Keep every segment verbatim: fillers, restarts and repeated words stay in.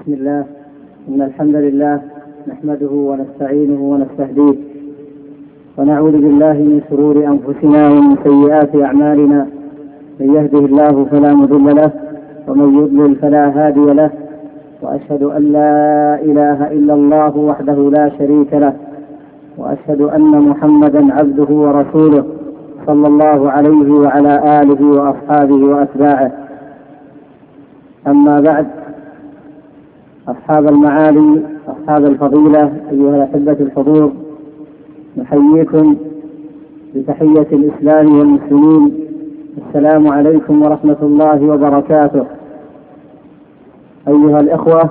بسم الله. إن الحمد لله نحمده ونستعينه ونستهديه ونعوذ بالله من شرور أنفسنا ومن سيئات أعمالنا. من يهده الله فلا مضل له ومن يضلل فلا هادي له، وأشهد أن لا إله إلا الله وحده لا شريك له، وأشهد أن محمدا عبده ورسوله صلى الله عليه وعلى آله وأصحابه وأتباعه. أما بعد، أصحاب المعالي أصحاب الفضيلة أيها الأحبة الحضور، نحييكم بتحية الإسلام والمسلمين. السلام عليكم ورحمة الله وبركاته. أيها الإخوة،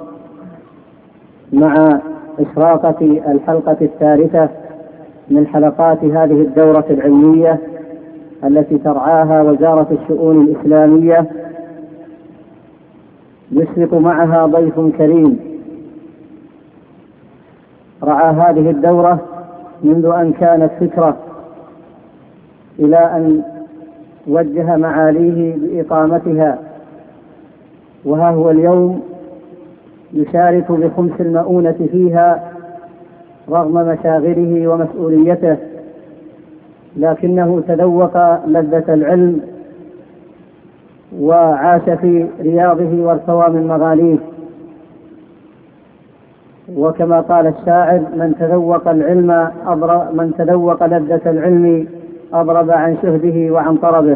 مع إشراقة الحلقة الثالثة من حلقات هذه الدورة العلمية التي ترعاها وزارة الشؤون الإسلامية، يشرف معها ضيف كريم رعى هذه الدورة منذ أن كانت فكرة إلى أن وجه معاليه بإقامتها، وها هو اليوم يشارك بخمس المؤونة فيها رغم مشاغله ومسؤوليته، لكنه تذوق لذة العلم وعاش في رياضه وارتوى من مغاليه. وكما قال الشاعر: من تذوق العلم أضرب من تذوق لذة العلم أضرب عن شهده وعن طربه.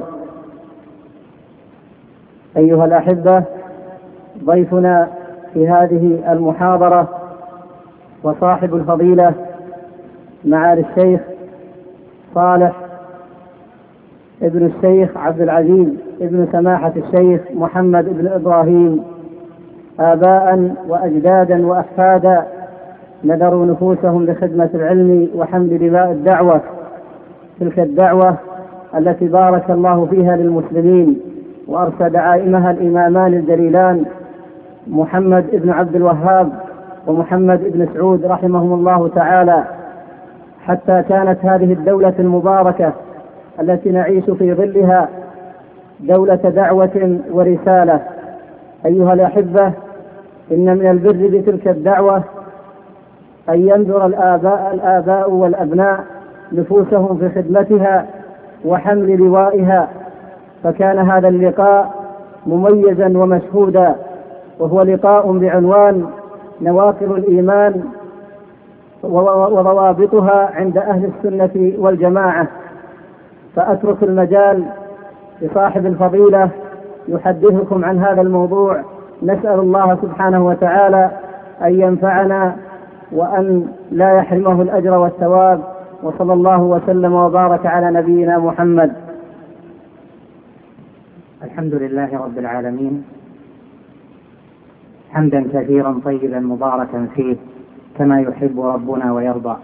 أيها الأحبة، ضيفنا في هذه المحاضرة وصاحب الفضيلة معالي الشيخ صالح ابن الشيخ عبد العزيز ابن سماحة الشيخ محمد بن إبراهيم، آباء وأجدادا وأحفادا نذروا نفوسهم لخدمة العلم وحمل دماء الدعوة، تلك الدعوة التي بارك الله فيها للمسلمين وأرشد دعائمها الإمامان الجليلان محمد بن عبد الوهاب ومحمد بن سعود رحمهم الله تعالى، حتى كانت هذه الدولة المباركة التي نعيش في ظلها دولة دعوة ورسالة. أيها الأحبة، إن من البر بتلك الدعوة أن ينذر الآباء, الآباء والأبناء نفوسهم في خدمتها وحمل لوائها، فكان هذا اللقاء مميزا ومشهودا، وهو لقاء بعنوان نواقض الإيمان وضوابطها عند أهل السنة والجماعة. فأترك المجال لصاحب الفضيلة يحدثكم عن هذا الموضوع. نسأل الله سبحانه وتعالى أن ينفعنا وأن لا يحرمه الأجر والثواب، وصلى الله وسلم وبارك على نبينا محمد. الحمد لله رب العالمين، حمدا كثيرا طيبا مباركا فيه كما يحب ربنا ويرضى،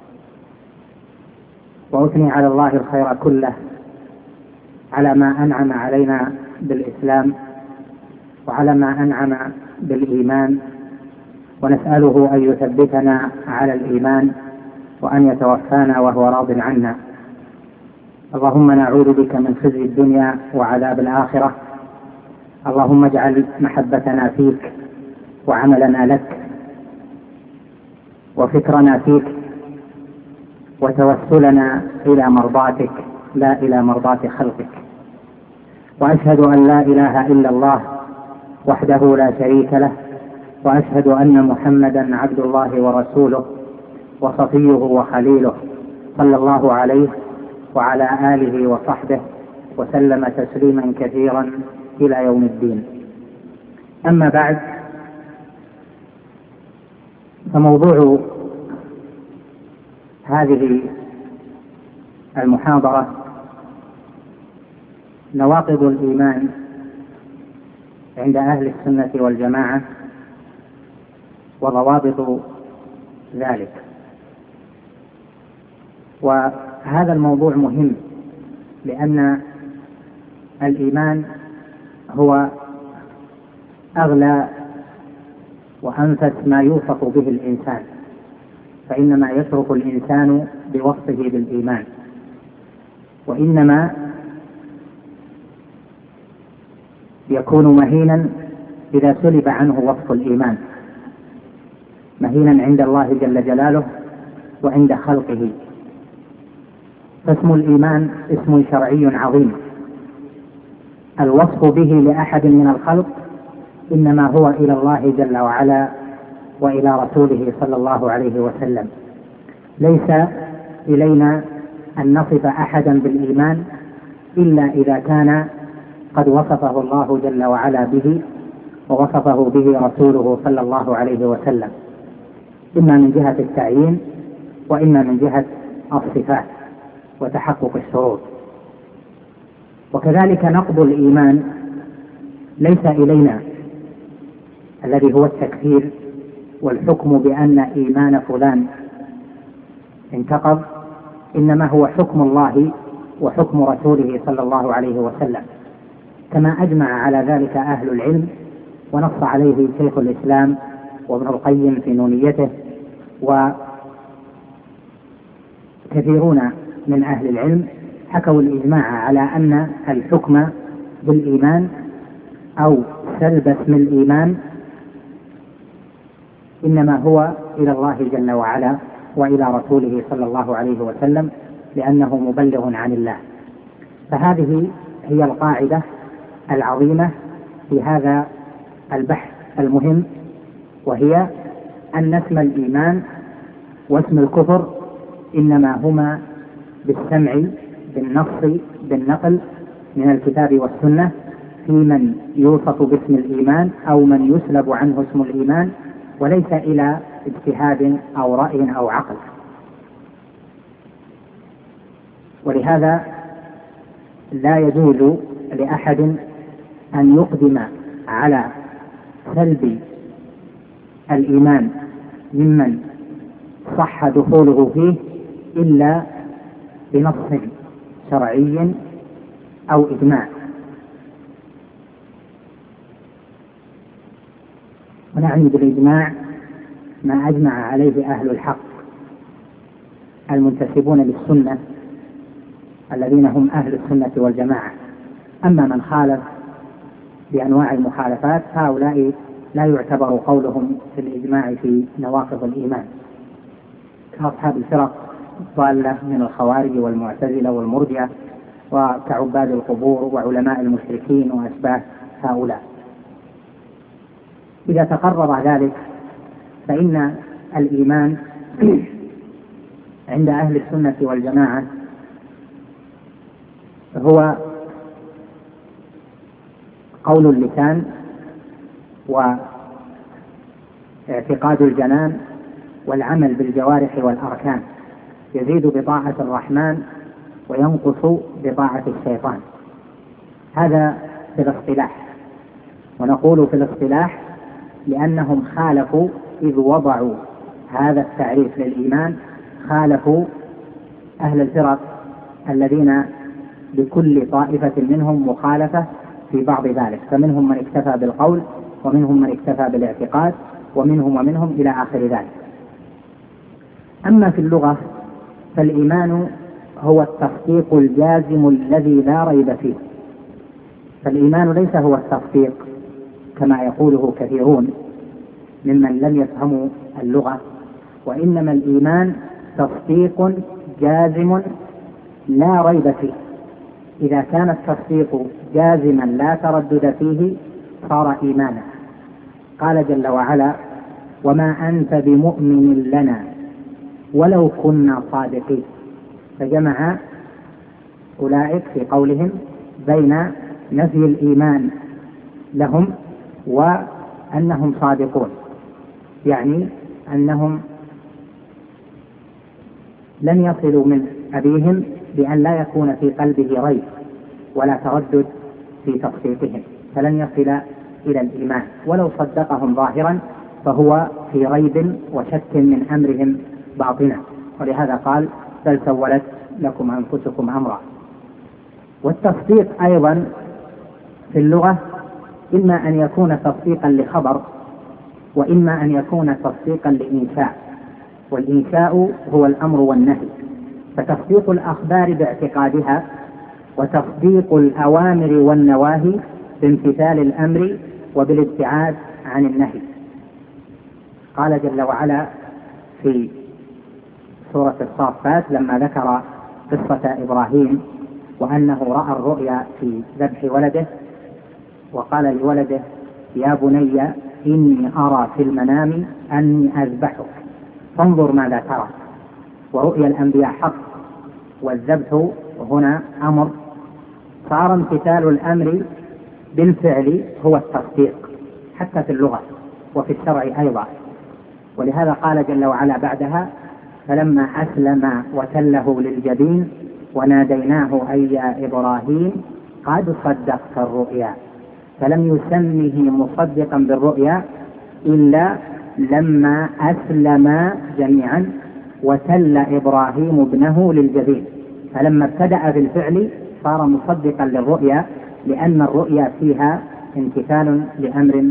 وأثني على الله الخير كله على ما أنعم علينا بالإسلام وعلى ما أنعم بالإيمان، ونسأله أن يثبتنا على الإيمان وأن يتوفانا وهو راض عنا. اللهم نعوذ بك من خزي الدنيا وعذاب الآخرة. اللهم اجعل محبتنا فيك وعملنا لك وفكرنا فيك وتوسلنا إلى مرضاتك لا إلى مرضات خلقك. وأشهد أن لا إله إلا الله وحده لا شريك له، وأشهد أن محمدا عبد الله ورسوله وصفيه وخليله، صلى الله عليه وعلى آله وصحبه وسلم تسليما كثيرا إلى يوم الدين. أما بعد، فموضوع هذه المحاضرة نواقض الإيمان عند أهل السنة والجماعة وضوابط ذلك. وهذا الموضوع مهم لأن الإيمان هو أغلى وأنفس ما يوصف به الإنسان، فإنما يشرف الإنسان بوصفه بالإيمان، وإنما يكون مهينا إذا سلب عنه وصف الإيمان مهينا عند الله جل جلاله وعند خلقه. فاسم الإيمان اسم شرعي عظيم، الوصف به لأحد من الخلق إنما هو إلى الله جل وعلا وإلى رسوله صلى الله عليه وسلم. ليس إلينا أن نصف أحدا بالإيمان إلا إذا كان قد وصفه الله جل وعلا به ووصفه به رسوله صلى الله عليه وسلم، إما من جهة التعيين وإما من جهة الصفات وتحقق الشروط. وكذلك نقض الإيمان ليس إلينا الذي هو التكفير والحكم بأن إيمان فلان انتقض، إنما هو حكم الله وحكم رسوله صلى الله عليه وسلم، كما أجمع على ذلك أهل العلم ونص عليه شيخ الإسلام وابن القيم في نونيته وكثيرون من أهل العلم حكوا الإجماع على أن الحكم بالإيمان أو سلب اسم الإيمان إنما هو إلى الله جل وعلا وإلى رسوله صلى الله عليه وسلم، لأنه مبلغ عن الله. فهذه هي القاعدة العظيمة في هذا البحث المهم، وهي أن اسم الإيمان واسم الكفر إنما هما بالسمع بالنص بالنقل من الكتاب والسنة في من يوصف باسم الإيمان أو من يسلب عنه اسم الإيمان، وليس إلى اجتهاد أو رأي أو عقل. ولهذا لا يجوز لأحد أن يقدم على سلب الإيمان ممن صح دخوله فيه إلا بنص شرعي أو إجماع. ونعني بالإجماع ما أجمع عليه أهل الحق المنتسبون للسنة الذين هم أهل السنة والجماعة. أما من خالف بأنواع المخالفات هؤلاء لا يعتبر قولهم في الإجماع في نواقض الإيمان، كأصحاب الفرق الضالة من الخوارج والمعتزلة والمرجئة وكعباد القبور وعلماء المشركين وأشباه هؤلاء. إذا تقرر ذلك فإن الإيمان عند أهل السنة والجماعة هو قول اللسان واعتقاد الجنان والعمل بالجوارح والأركان، يزيد بطاعة الرحمن وينقص بطاعة الشيطان. هذا في الاصطلاح، ونقول في الاصطلاح لأنهم خالفوا إذ وضعوا هذا التعريف للإيمان، خالفوا أهل الفرق الذين لكل طائفة منهم مخالفة في بعض ذلك، فمنهم من اكتفى بالقول ومنهم من اكتفى بالاعتقاد ومنهم ومنهم إلى آخر ذلك. أما في اللغة فالإيمان هو التصديق الجازم الذي لا ريب فيه. فالإيمان ليس هو التصديق كما يقوله كثيرون ممن لم يفهموا اللغة، وإنما الإيمان تصديق جازم لا ريب فيه. إذا كان التصديق جازما لا تردد فيه صار إيمانا. قال جل وعلا: وما أنت بمؤمن لنا ولو كنا صادقين. فجمع أولئك في قولهم بين نفي الإيمان لهم وأنهم صادقون، يعني أنهم لن يصلوا من أبيهم بأن لا يكون في قلبه ريب ولا تردد في تصديقهم، فلن يصل إلى الإيمان، ولو صدقهم ظاهرا فهو في ريب وشك من أمرهم باطنا. ولهذا قال: بل سولت لكم أنفسكم أمرا. والتصديق أيضا في اللغة إما أن يكون تصديقا لخبر وإما أن يكون تصديقا لإنشاء، والإنشاء هو الأمر والنهي. فتصديق الأخبار باعتقادها وتصديق الأوامر والنواهي بامتثال الأمر وبالابتعاد عن النهي. قال جل وعلا في سورة الصافات لما ذكر قصة إبراهيم وأنه رأى الرؤيا في ذبح ولده، وقال لولده: يا بني إني أرى في المنام أني أذبحك فانظر ماذا ترى. ورؤيا الأنبياء حق، والذبح هنا أمر، صار امتثال الأمر بالفعل هو التصديق حتى في اللغة وفي الشرع أيضا. ولهذا قال جل وعلا بعدها: فلما أسلم وتله للجبين وناديناه أي يا إبراهيم قد صدقت الرؤيا. فلم يسمه مصدقا بالرؤيا إلا لما أسلم جميعا وتل إبراهيم ابنه للجبين، فلما ابتدأ بالفعل صار مصدقا للرؤيا، لأن الرؤيا فيها امتثال لأمر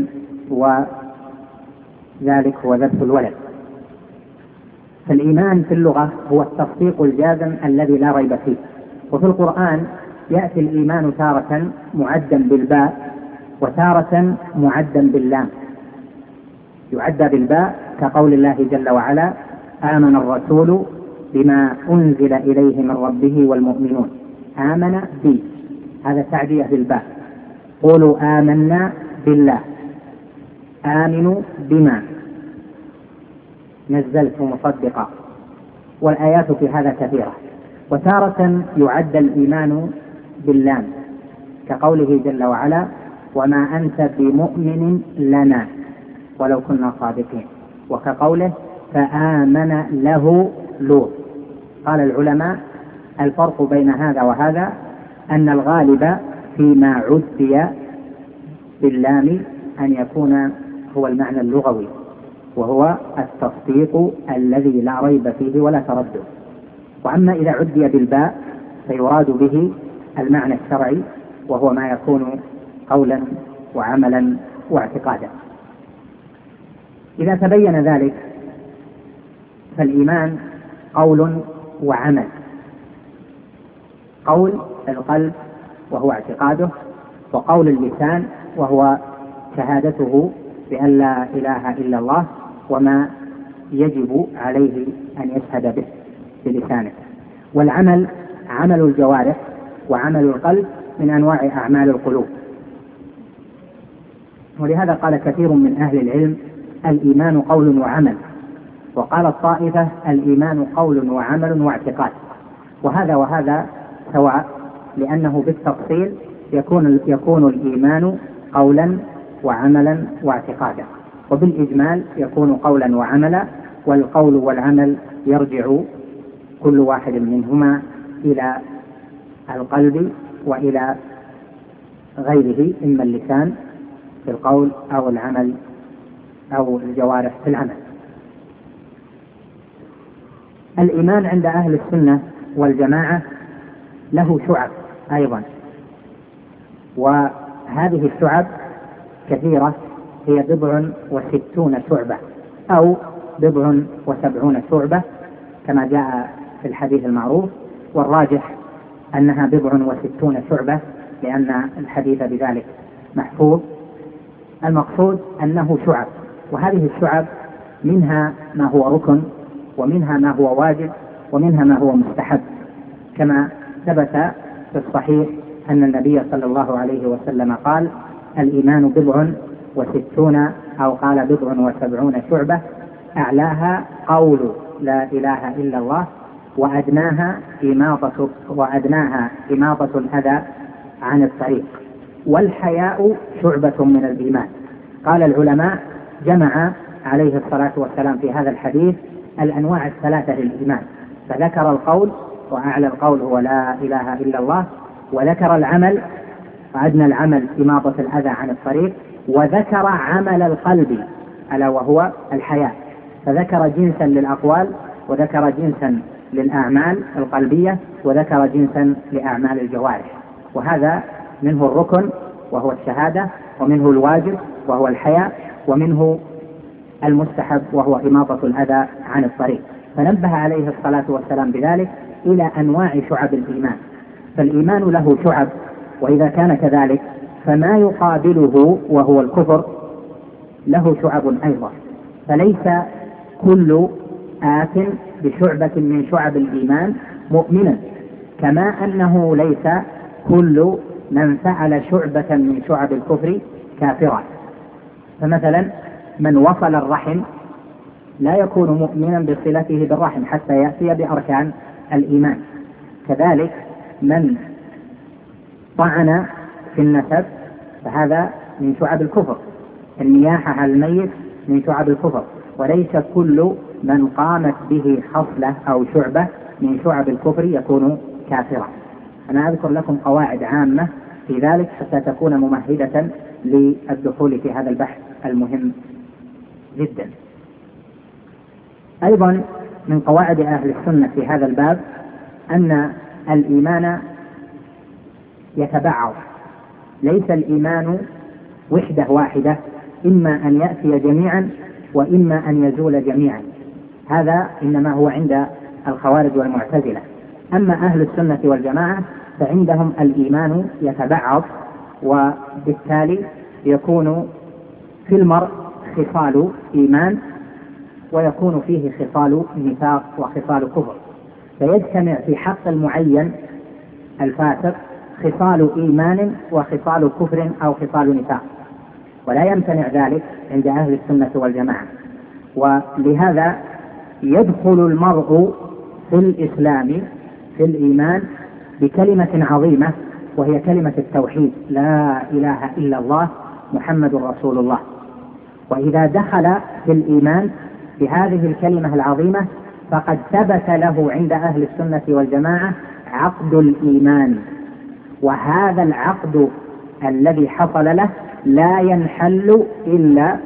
وذلك هو ذبح الولد. فالإيمان في اللغة هو التصديق الجازم الذي لا ريب فيه. وفي القرآن يأتي الإيمان تارة معدا بالباء وتارة معدا باللام. يعدى بالباء كقول الله جل وعلا: آمن الرسول بما أنزل إليه من ربه والمؤمنون. آمن بي، هذا تعدية بالباء. قولوا آمنا بالله، آمنوا بما نزلت مصدقا، والآيات في هذا كثيرة. وتارة يعد الإيمان باللام كقوله جل وعلا: وما أنت بمؤمن لنا ولو كنا صادقين، وكقوله: فآمن له لوط. قال العلماء: الفرق بين هذا وهذا أن الغالب فيما عدي باللام أن يكون هو المعنى اللغوي، وهو التصديق الذي لا ريب فيه ولا تردد. وأما إذا عدي بالباء فيراد به المعنى الشرعي، وهو ما يكون قولا وعملا واعتقادا. إذا تبين ذلك فالإيمان قول وعمل. قول القلب وهو اعتقاده، وقول اللسان وهو شهادته بأن لا إله إلا الله وما يجب عليه أن يشهد به بلسانه. والعمل عمل الجوارح، وعمل القلب من أنواع أعمال القلوب. ولهذا قال كثير من أهل العلم: الإيمان قول وعمل. وقال الطائفة: الإيمان قول وعمل واعتقاد. وهذا وهذا سواء، لأنه بالتفصيل يكون يكون الإيمان قولا وعملا واعتقادا، وبالإجمال يكون قولا وعملا. والقول والعمل يرجع كل واحد منهما إلى القلب وإلى غيره، إما اللسان في القول أو العمل أو الجوارح في العمل. الإيمان عند أهل السنة والجماعة له شعب أيضا، وهذه الشعب كثيرة، هي بضع وستون شعبة أو بضع وسبعون شعبة كما جاء في الحديث المعروف، والراجح أنها بضع وستون شعبة لأن الحديث بذلك محفوظ. المقصود أنه شعب، وهذه الشعب منها ما هو ركن، ومنها ما هو واجب، ومنها ما هو مستحب، كما ثبت في الصحيح أن النبي صلى الله عليه وسلم قال: الإيمان بضع وستون، أو قال بضع وسبعون شعبة، أعلاها قول لا إله إلا الله، وأدناها إماطة وأدناها إماطة الأذى عن الطريق، والحياء شعبة من الإيمان. قال العلماء: جمع عليه الصلاة والسلام في هذا الحديث الأنواع الثلاثة للإيمان، فذكر القول، وأعلى القول هو لا إله إلا الله، وذكر العمل، وأدنى العمل إماطة الأذى عن الطريق، وذكر عمل القلب ألا وهو الحياء، فذكر جنسا للأقوال، وذكر جنسا للأعمال القلبية، وذكر جنسا لأعمال الجوارح. وهذا منه الركن وهو الشهادة، ومنه الواجب وهو الحياء، ومنه المستحب وهو إماطة الأذى عن الطريق. فنبه عليه الصلاة والسلام بذلك إلى أنواع شعب الإيمان. فالإيمان له شعب، وإذا كان كذلك فما يقابله وهو الكفر له شعب أيضا، فليس كل آت بشعبة من شعب الإيمان مؤمنا، كما أنه ليس كل من فعل شعبة من شعب الكفر كافرا. فمثلا من وصل الرحم لا يكون مؤمنا بصلته بالرحم حتى يأتي بأركان الإيمان. كذلك من طعن في النسب فهذا من شعب الكفر، النياحة على الميت من شعب الكفر، وليس كل من قامت به خصلة أو شعبة من شعب الكفر يكون كافرا. أنا أذكر لكم قواعد عامة في ذلك حتى تكون ممهدة للدخول في هذا البحث المهم جدا. أيضا من قواعد أهل السنة في هذا الباب أن الإيمان يتبعض، ليس الإيمان وحدة واحدة، إما أن يأتي جميعا وإما أن يزول جميعا، هذا إنما هو عند الخوارج والمعتزلة. أما أهل السنة والجماعة فعندهم الإيمان يتبعض، وبالتالي يكون في المرء خصال إيمان ويكون فيه خصال نفاق وخصال كفر، فيجتمع في حق المعين الفاسق خصال إيمان وخصال كفر أو خصال نفاق، ولا يمتنع ذلك عند أهل السنة والجماعة. ولهذا يدخل المرء في الإسلام في الإيمان بكلمة عظيمة وهي كلمة التوحيد، لا إله إلا الله محمد رسول الله. وإذا دخل في الإيمان بهذه الكلمة العظيمة فقد ثبت له عند أهل السنة والجماعة عقد الإيمان، وهذا العقد الذي حصل له لا ينحل إلا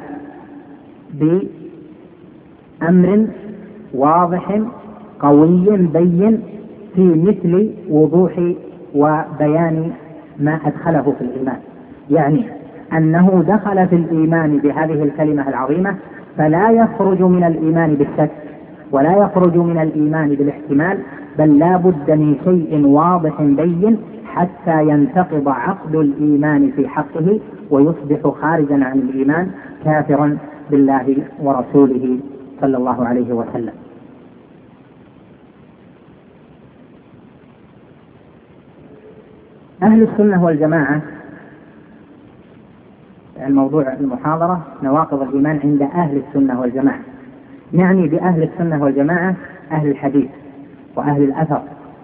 بأمر واضح قوي بين في مثل وضوح وبيان ما أدخله في الإيمان، يعني أنه دخل في الإيمان بهذه الكلمة العظيمة فلا يخرج من الإيمان بالشك ولا يخرج من الإيمان بالاحتمال، بل لا بد من شيء واضح بين حتى ينتقض عقد الإيمان في حقه ويصبح خارجا عن الإيمان كافرا بالله ورسوله صلى الله عليه وسلم. أهل السنة والجماعة، الموضوع المحاضرة نواقض الإيمان عند أهل السنة والجماعة، نعني بأهل السنة والجماعة أهل الحديث وأهل الأثر.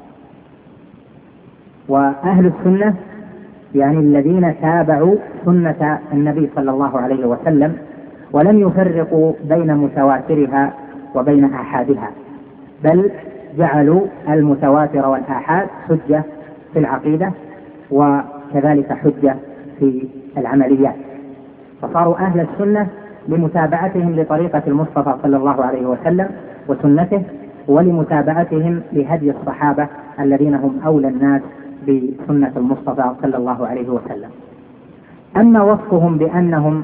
وأهل السنة يعني الذين تابعوا سنة النبي صلى الله عليه وسلم ولم يفرقوا بين متواترها وبين آحادها، بل جعلوا المتواتر والآحاد حجة في العقيدة وكذلك حجة في العمليات، فصاروا أهل السنة لمتابعتهم لطريقة المصطفى صلى الله عليه وسلم وسنته، ولمتابعتهم لهدي الصحابة الذين هم أولى الناس بسنة المصطفى صلى الله عليه وسلم. أما وصفهم بأنهم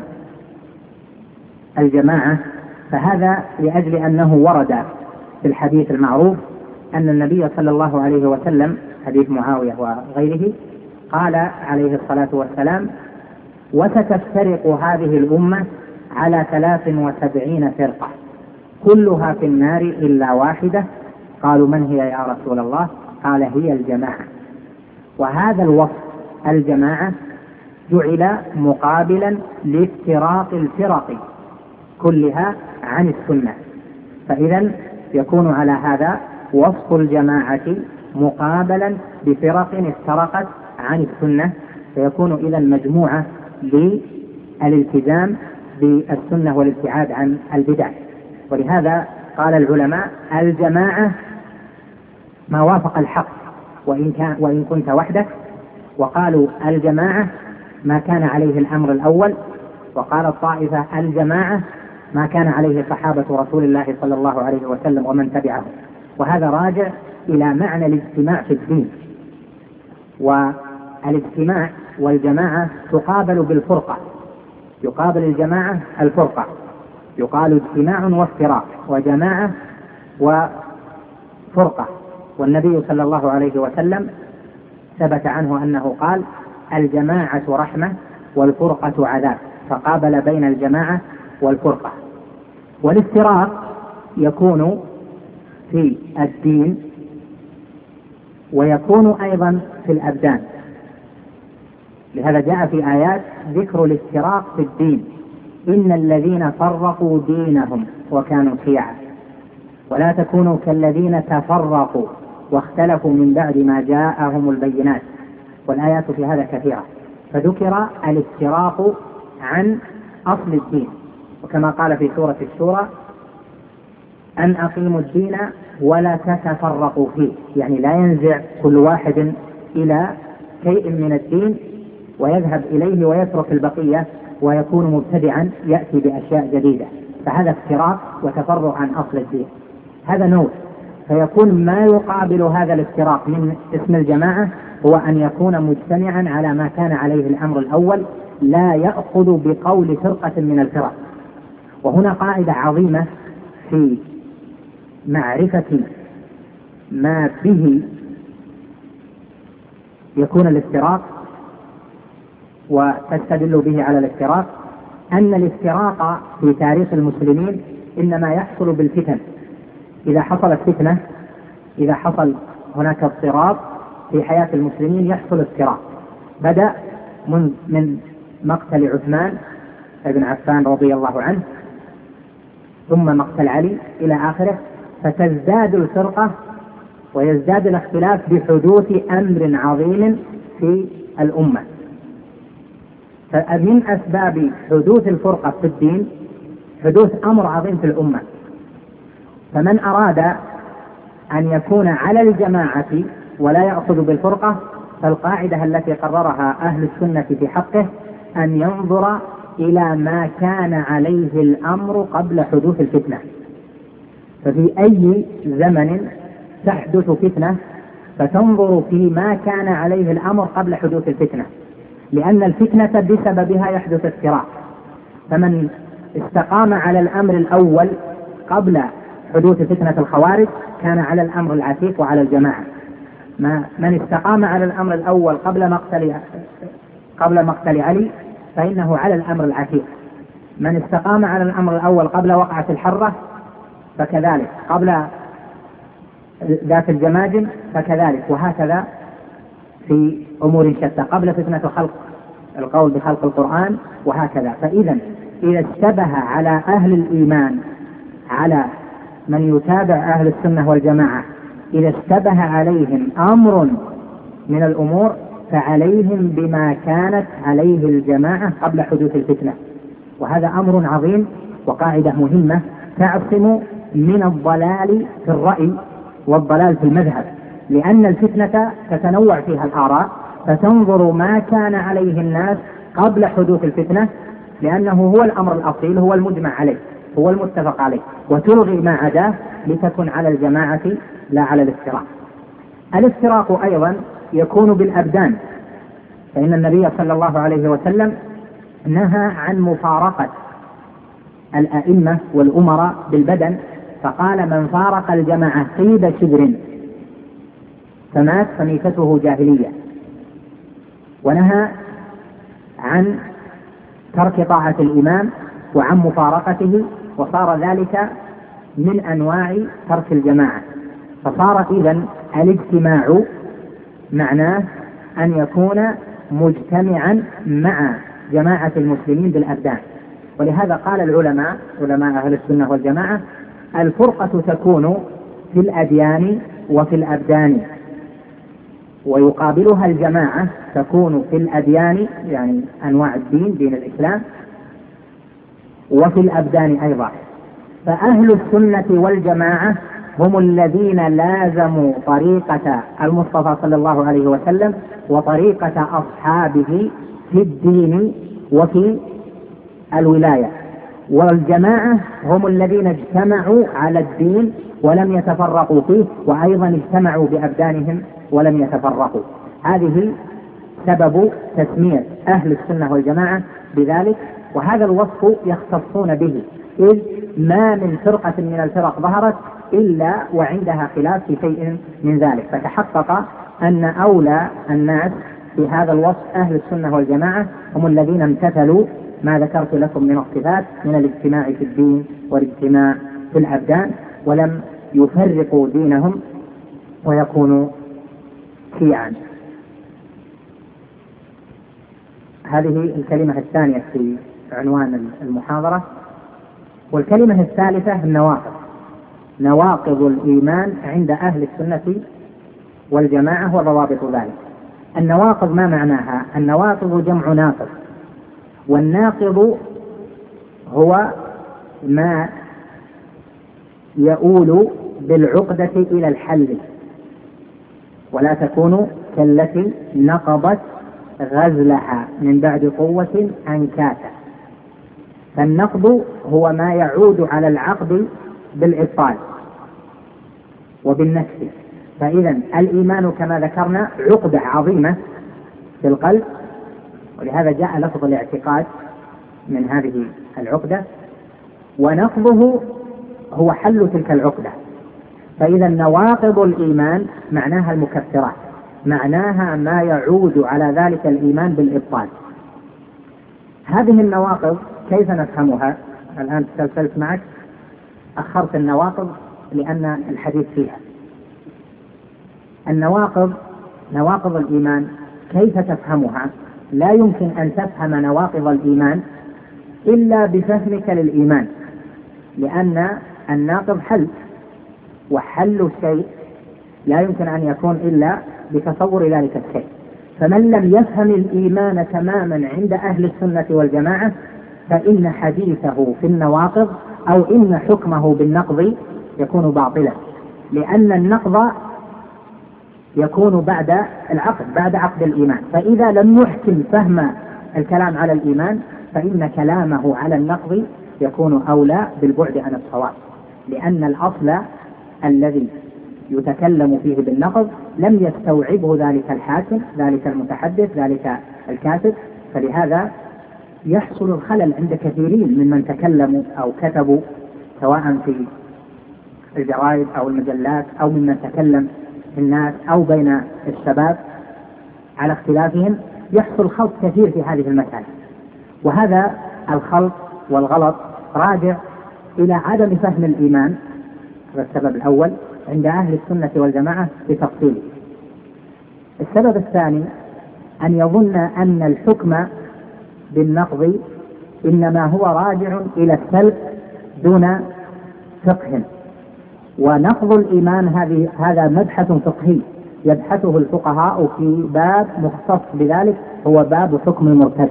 الجماعة فهذا لأجل أنه ورد في الحديث المعروف أن النبي صلى الله عليه وسلم، حديث معاوية وغيره، قال عليه الصلاة والسلام: وستفترق هذه الأمة على ثلاث وسبعين فرقة كلها في النار إلا واحدة. قالوا: من هي يا رسول الله؟ قال: هي الجماعة. وهذا الوصف الجماعة جعل مقابلا لافتراق الفرق كلها عن السنة، فإذا يكون على هذا وصف الجماعة مقابلا بفرق افترقت عن السنة، فيكون إذا مجموعة للالتزام بالسنة والابتعاد عن البدع. ولهذا قال العلماء: الجماعة ما وافق الحق وإن, كان وإن كنت وحدك. وقالوا: الجماعة ما كان عليه الأمر الأول. وقال الطائفة: الجماعة ما كان عليه صحابة رسول الله صلى الله عليه وسلم ومن تبعه. وهذا راجع إلى معنى الاجتماع في الدين، والاجتماع والجماعة تقابل بالفرقة، يقابل الجماعة الفرقة، يقال اجتماع وافتراق وجماعة وفرقة. والنبي صلى الله عليه وسلم ثبت عنه أنه قال: الجماعة رحمة والفرقة عذاب، فقابل بين الجماعة والفرقة. والافتراق يكون في الدين ويكون أيضا في الأبدان، لهذا جاء في آيات ذكر الافتراق في الدين: إن الذين فرقوا دينهم وكانوا شيعا ولا تكونوا كالذين تفرقوا واختلفوا من بعد ما جاءهم البينات. والآيات في هذا كثيرة، فذكر الافتراق عن أصل الدين، وكما قال في سورة الشورى: أن أقيموا الدين ولا تتفرقوا فيه، يعني لا ينزع كل واحد إلى شيء من الدين ويذهب إليه ويترك البقية ويكون مبتدعا يأتي بأشياء جديدة، فهذا افتراق وتفرع عن أصل الدين، هذا نوع. فيكون ما يقابل هذا الافتراق من اسم الجماعة هو أن يكون مجتمعا على ما كان عليه الأمر الأول، لا يأخذ بقول فرقة من الفرق. وهنا قاعدة عظيمة في معرفة ما به يكون الافتراق وتستدل به على الافتراق، أن الافتراق في تاريخ المسلمين إنما يحصل بالفتن. إذا حصلت فتنة، إذا حصل هناك اضطراب في حياة المسلمين يحصل افتراق. بدأ من, من مقتل عثمان بن عفان رضي الله عنه، ثم مقتل علي إلى آخره، فتزداد الفرقة ويزداد الاختلاف بحدوث أمر عظيم في الأمة. فمن أسباب حدوث الفرقة في الدين حدوث أمر عظيم في الأمة. فمن أراد أن يكون على الجماعة ولا يأخذ بالفرقة، فالقاعدة التي قررها أهل السنة في حقه أن ينظر إلى ما كان عليه الأمر قبل حدوث الفتنة. ففي أي زمن تحدث فتنة فتنظر في ما كان عليه الأمر قبل حدوث الفتنة، لأن الفتنة بسببها يحدث افتراق. فمن استقام على الأمر الأول قبل حدوث فتنة الخوارج كان على الأمر العتيق وعلى الجماعة. ما من استقام على الأمر الأول قبل مقتل قبل مقتل علي فإنه على الأمر العتيق. من استقام على الأمر الأول قبل وقعة الحرة فكذلك، قبل ذات الجماجم فكذلك، وهكذا في أمور شتى، قبل فتنة خلق القول بخلق القرآن وهكذا. فإذا إذا اشتبه على أهل الإيمان، على من يتابع أهل السنة والجماعة، إذا اشتبه عليهم أمر من الأمور فعليهم بما كانت عليه الجماعة قبل حدوث الفتنة. وهذا أمر عظيم وقاعدة مهمة تعصم من الضلال في الرأي والضلال في المذهب، لأن الفتنة تتنوع فيها الآراء، فتنظر ما كان عليه الناس قبل حدوث الفتنة، لأنه هو الأمر الأصيل، هو المجمع عليه، هو المتفق عليه، وتلغي ما عداه لتكن على الجماعة لا على الافتراق. الافتراق أيضا يكون بالأبدان، فإن النبي صلى الله عليه وسلم نهى عن مفارقة الأئمة والأمراء بالبدن، فقال: من فارق الجماعة قيد شبر فمات فميتته جاهلية. ونهى عن ترك طاعة الإمام وعن مفارقته، وصار ذلك من أنواع ترك الجماعة. فصار إذن الاجتماع معناه أن يكون مجتمعا مع جماعة المسلمين بالأبدان. ولهذا قال العلماء علماء أهل السنة والجماعة: الفرقة تكون في الأديان وفي الأبدان، ويقابلها الجماعة تكون في الأديان يعني أنواع الدين، دين الإسلام، وفي الأبدان أيضا. فأهل السنة والجماعة هم الذين لازموا طريقة المصطفى صلى الله عليه وسلم وطريقة أصحابه في الدين وفي الولاية. والجماعة هم الذين اجتمعوا على الدين ولم يتفرقوا فيه، وأيضا اجتمعوا بأبدانهم ولم يتفرقوا. هذه سبب تسمية أهل السنة والجماعة بذلك، وهذا الوصف يختصون به، إذ ما من فرقة من الفرق ظهرت إلا وعندها خلاف في شيء من ذلك. فتحقق أن أولى الناس في هذا الوصف أهل السنة والجماعة هم الذين امتثلوا ما ذكرت لكم من الصفات من الاجتماع في الدين والاجتماع في الأبدان، ولم يفرقوا دينهم ويكونوا شيعا. هذه الكلمة الثانية في عنوان المحاضرة. والكلمة الثالثة النواقض، نواقض الإيمان عند أهل السنة والجماعة وضوابط ذلك. النواقض ما معناها؟ النواقض جمع ناقض، والناقض هو ما يؤول بالعقدة إلى الحل، ولا تكون كالتي نقضت غزلها من بعد قوة أنكاثا. فالنقض هو ما يعود على العقد بالإبطال وبالنكس. فإذا الإيمان كما ذكرنا عقدة عظيمة في القلب، ولهذا جاء لفظ الاعتقاد من هذه العقدة، ونقضه هو حل تلك العقدة. فإذا نواقض الإيمان معناها المكفرات، معناها ما يعود على ذلك الإيمان بالإبطال. هذه النواقض كيف نفهمها؟ الآن تسلسلت معك، أخرت النواقض لأن الحديث فيها. النواقض، نواقض الإيمان كيف تفهمها؟ لا يمكن أن تفهم نواقض الإيمان إلا بفهمك للإيمان، لأن الناقض حل، وحل الشيء لا يمكن أن يكون إلا بتصور ذلك الشيء. فمن لم يفهم الإيمان تماما عند أهل السنة والجماعة فإن حديثه في النواقض أو إن حكمه بالنقض يكون باطلا، لأن النقض يكون بعد العقد، بعد عقد الإيمان. فإذا لم يحكم فهم الكلام على الإيمان فإن كلامه على النقض يكون أولى بالبعد عن الصواب، لأن الأصل الذي يتكلم فيه بالنقض لم يستوعبه ذلك الحاكم، ذلك المتحدث، ذلك الكاتب. فلهذا يحصل الخلل عند كثيرين ممن تكلموا أو كتبوا، سواء في الجرائد أو المجلات أو ممن تكلم في الناس أو بين الشباب على اختلافهم، يحصل خلط كثير في هذه المسألة. وهذا الخلط والغلط راجع إلى عدم فهم الإيمان، هذا السبب الأول عند أهل السنة والجماعة بتفصيله. السبب الثاني أن يظن أن الحكم بالنقض إنما هو راجع إلى السلب دون فقه، ونقض الإيمان هذه هذا مبحث فقهي يبحثه الفقهاء في باب مختص بذلك، هو باب حكم المرتد،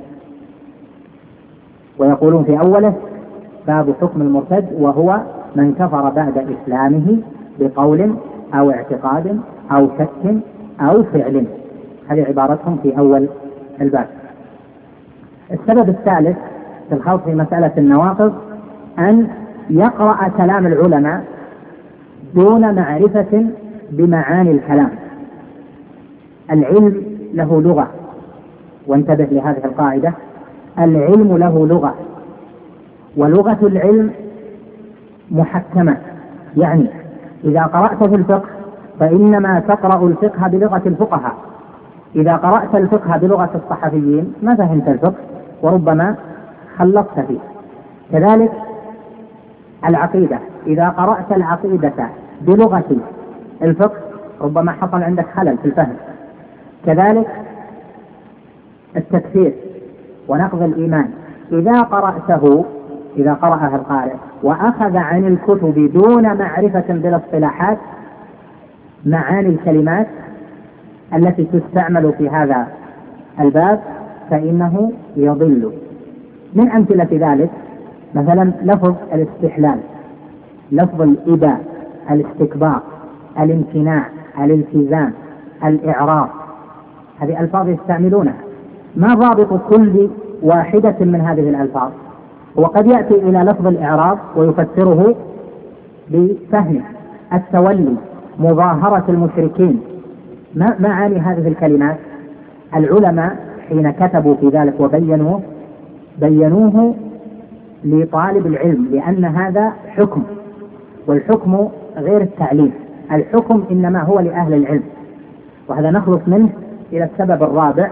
ويقولون في أوله باب حكم المرتد، وهو من كفر بعد إسلامه بقول أو اعتقاد أو شك أو فعل. هذه عبارتهم في أول الباب. السبب الثالث في الخوض في مسألة النواقض أن يقرأ كلام العلماء دون معرفة بمعاني الكلام. العلم له لغة، وانتبه لهذه القاعدة، العلم له لغة، ولغة العلم محكمة. يعني إذا قرأت في الفقه فإنما تقرأ الفقه بلغة الفقهاء، إذا قرأت الفقه بلغة الصحفيين ما فهمت الفقه وربما خلطت فيه. كذلك العقيدة، إذا قرأت العقيدة بلغة الفقه ربما حصل عندك خلل في الفهم. كذلك التكفير ونقض الإيمان، إذا قرأته إذا قرأها القارئ وأخذ عن الكتب دون معرفة بالاصطلاحات معاني الكلمات التي تستعمل في هذا الباب فإنه يضل. من أمثلة ذلك مثلا لفظ الاستحلال، لفظ الإباء، الاستكبار، الامتناع، الالتزام، الإعراض، هذه ألفاظ يستعملونها. ما ضابط كل واحدة من هذه الألفاظ؟ وقد يأتي إلى لفظ الإعراض ويفسره بفهم التولي، مظاهرة المشركين. ما معاني هذه الكلمات؟ العلماء حين كتبوا في ذلك وبينوه بينوه لطالب العلم، لأن هذا حكم، والحكم غير التعليم، الحكم إنما هو لأهل العلم، وهذا نخلص منه إلى السبب الرابع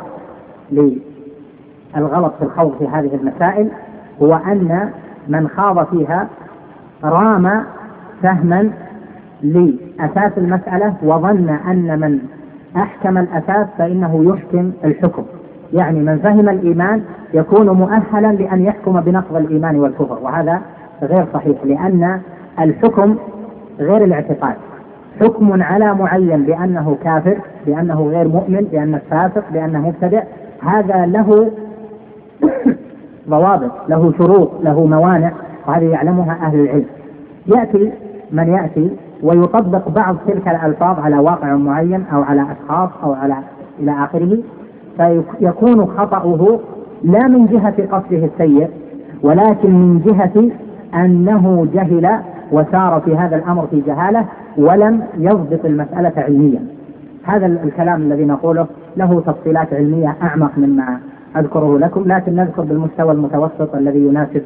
للغلط في الخوض في هذه المسائل، هو أن من خاض فيها رام فهما لأساس المسألة وظن أن من أحكم الأساس فإنه يحكم الحكم، يعني من فهم الإيمان يكون مؤهلا لأن يحكم بنقض الإيمان والكفر، وهذا غير صحيح، لأن الحكم غير الاعتقاد. حكم على معين بأنه كافر، بأنه غير مؤمن، بأنه فاسق، بأنه مبتدع، هذا له ضوابط، له شروط، له موانع، وهذه يعلمها أهل العلم. يأتي من يأتي ويطبق بعض تلك الألفاظ على واقع معين أو على أشخاص أو على إلى آخره، فيكون خطأه لا من جهة قصده السيء، ولكن من جهة أنه جهل وسار في هذا الأمر في جهالة ولم يضبط المسألة علميا. هذا الكلام الذي نقوله له تفصيلات علمية أعمق مما أذكره لكم، لكن نذكر بالمستوى المتوسط الذي يناسب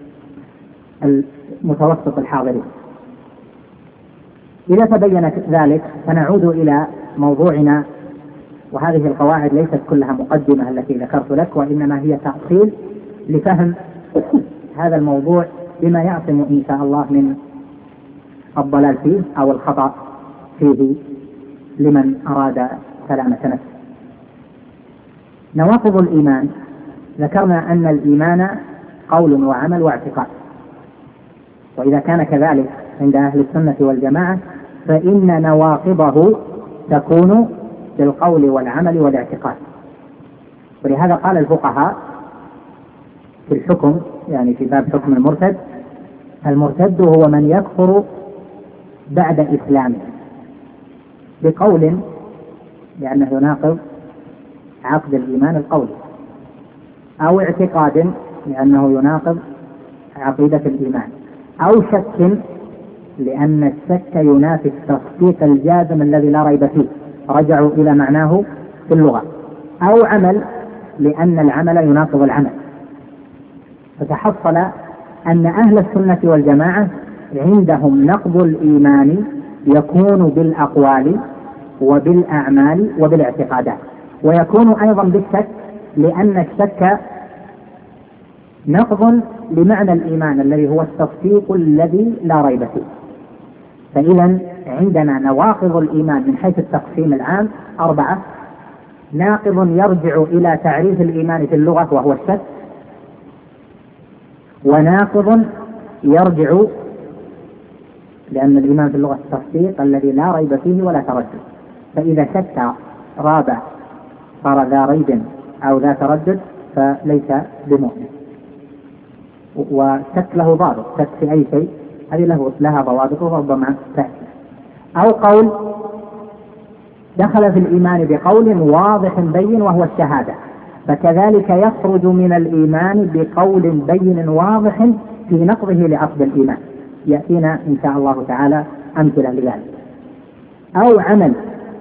المتوسط الحاضرين. إذا تبين ذلك فنعود إلى موضوعنا، وهذه القواعد ليست كلها مقدمة التي ذكرت لك، وإنما هي تأصيل لفهم هذا الموضوع بما يعصم إن شاء الله من الضلال فيه أو الخطأ فيه لمن أراد سلامة نفسه. نواقض الإيمان، ذكرنا أن الإيمان قول وعمل واعتقاد، وإذا كان كذلك عند أهل السنة والجماعة فإن نواقضه تكون بالقول والعمل والاعتقاد. ولهذا قال الفقهاء في الحكم، يعني في باب حكم المرتد: المرتد هو من يكفر بعد إسلامه بقول لأنه يناقض عقد الإيمان القولي، أو اعتقاد لأنه يناقض عقيدة الإيمان، أو شك لأن الشك ينافي التصديق الجازم الذي لا ريب فيه، رجعوا إلى معناه في اللغة، أو عمل لأن العمل يناقض العمل. فتحصل أن أهل السنة والجماعة عندهم نقض الإيمان يكون بالأقوال وبالأعمال وبالاعتقادات، ويكون أيضا بالشك، لأن الشك نقض لمعنى الإيمان الذي هو التصديق الذي لا ريب فيه. فإذا عندنا نواقض الإيمان من حيث التقسيم العام أربعة: ناقض يرجع إلى تعريف الإيمان في اللغة وهو الشك، وناقض يرجع لأن الإيمان في اللغة التصديق الذي لا ريب فيه ولا تردد، فإذا شك رابع صار ذا ريب أو ذا تردد فليس بمؤمن. وشك له ضابط، شك في أي شيء هذه له لها ضوابط وربما تأتي. أو قول دخل في الإيمان بقول واضح بين وهو الشهادة، فكذلك يخرج من الإيمان بقول بين واضح في نقضه لعقد الإيمان، يأتينا إن شاء الله تعالى أمثلة لذلك. أو عمل،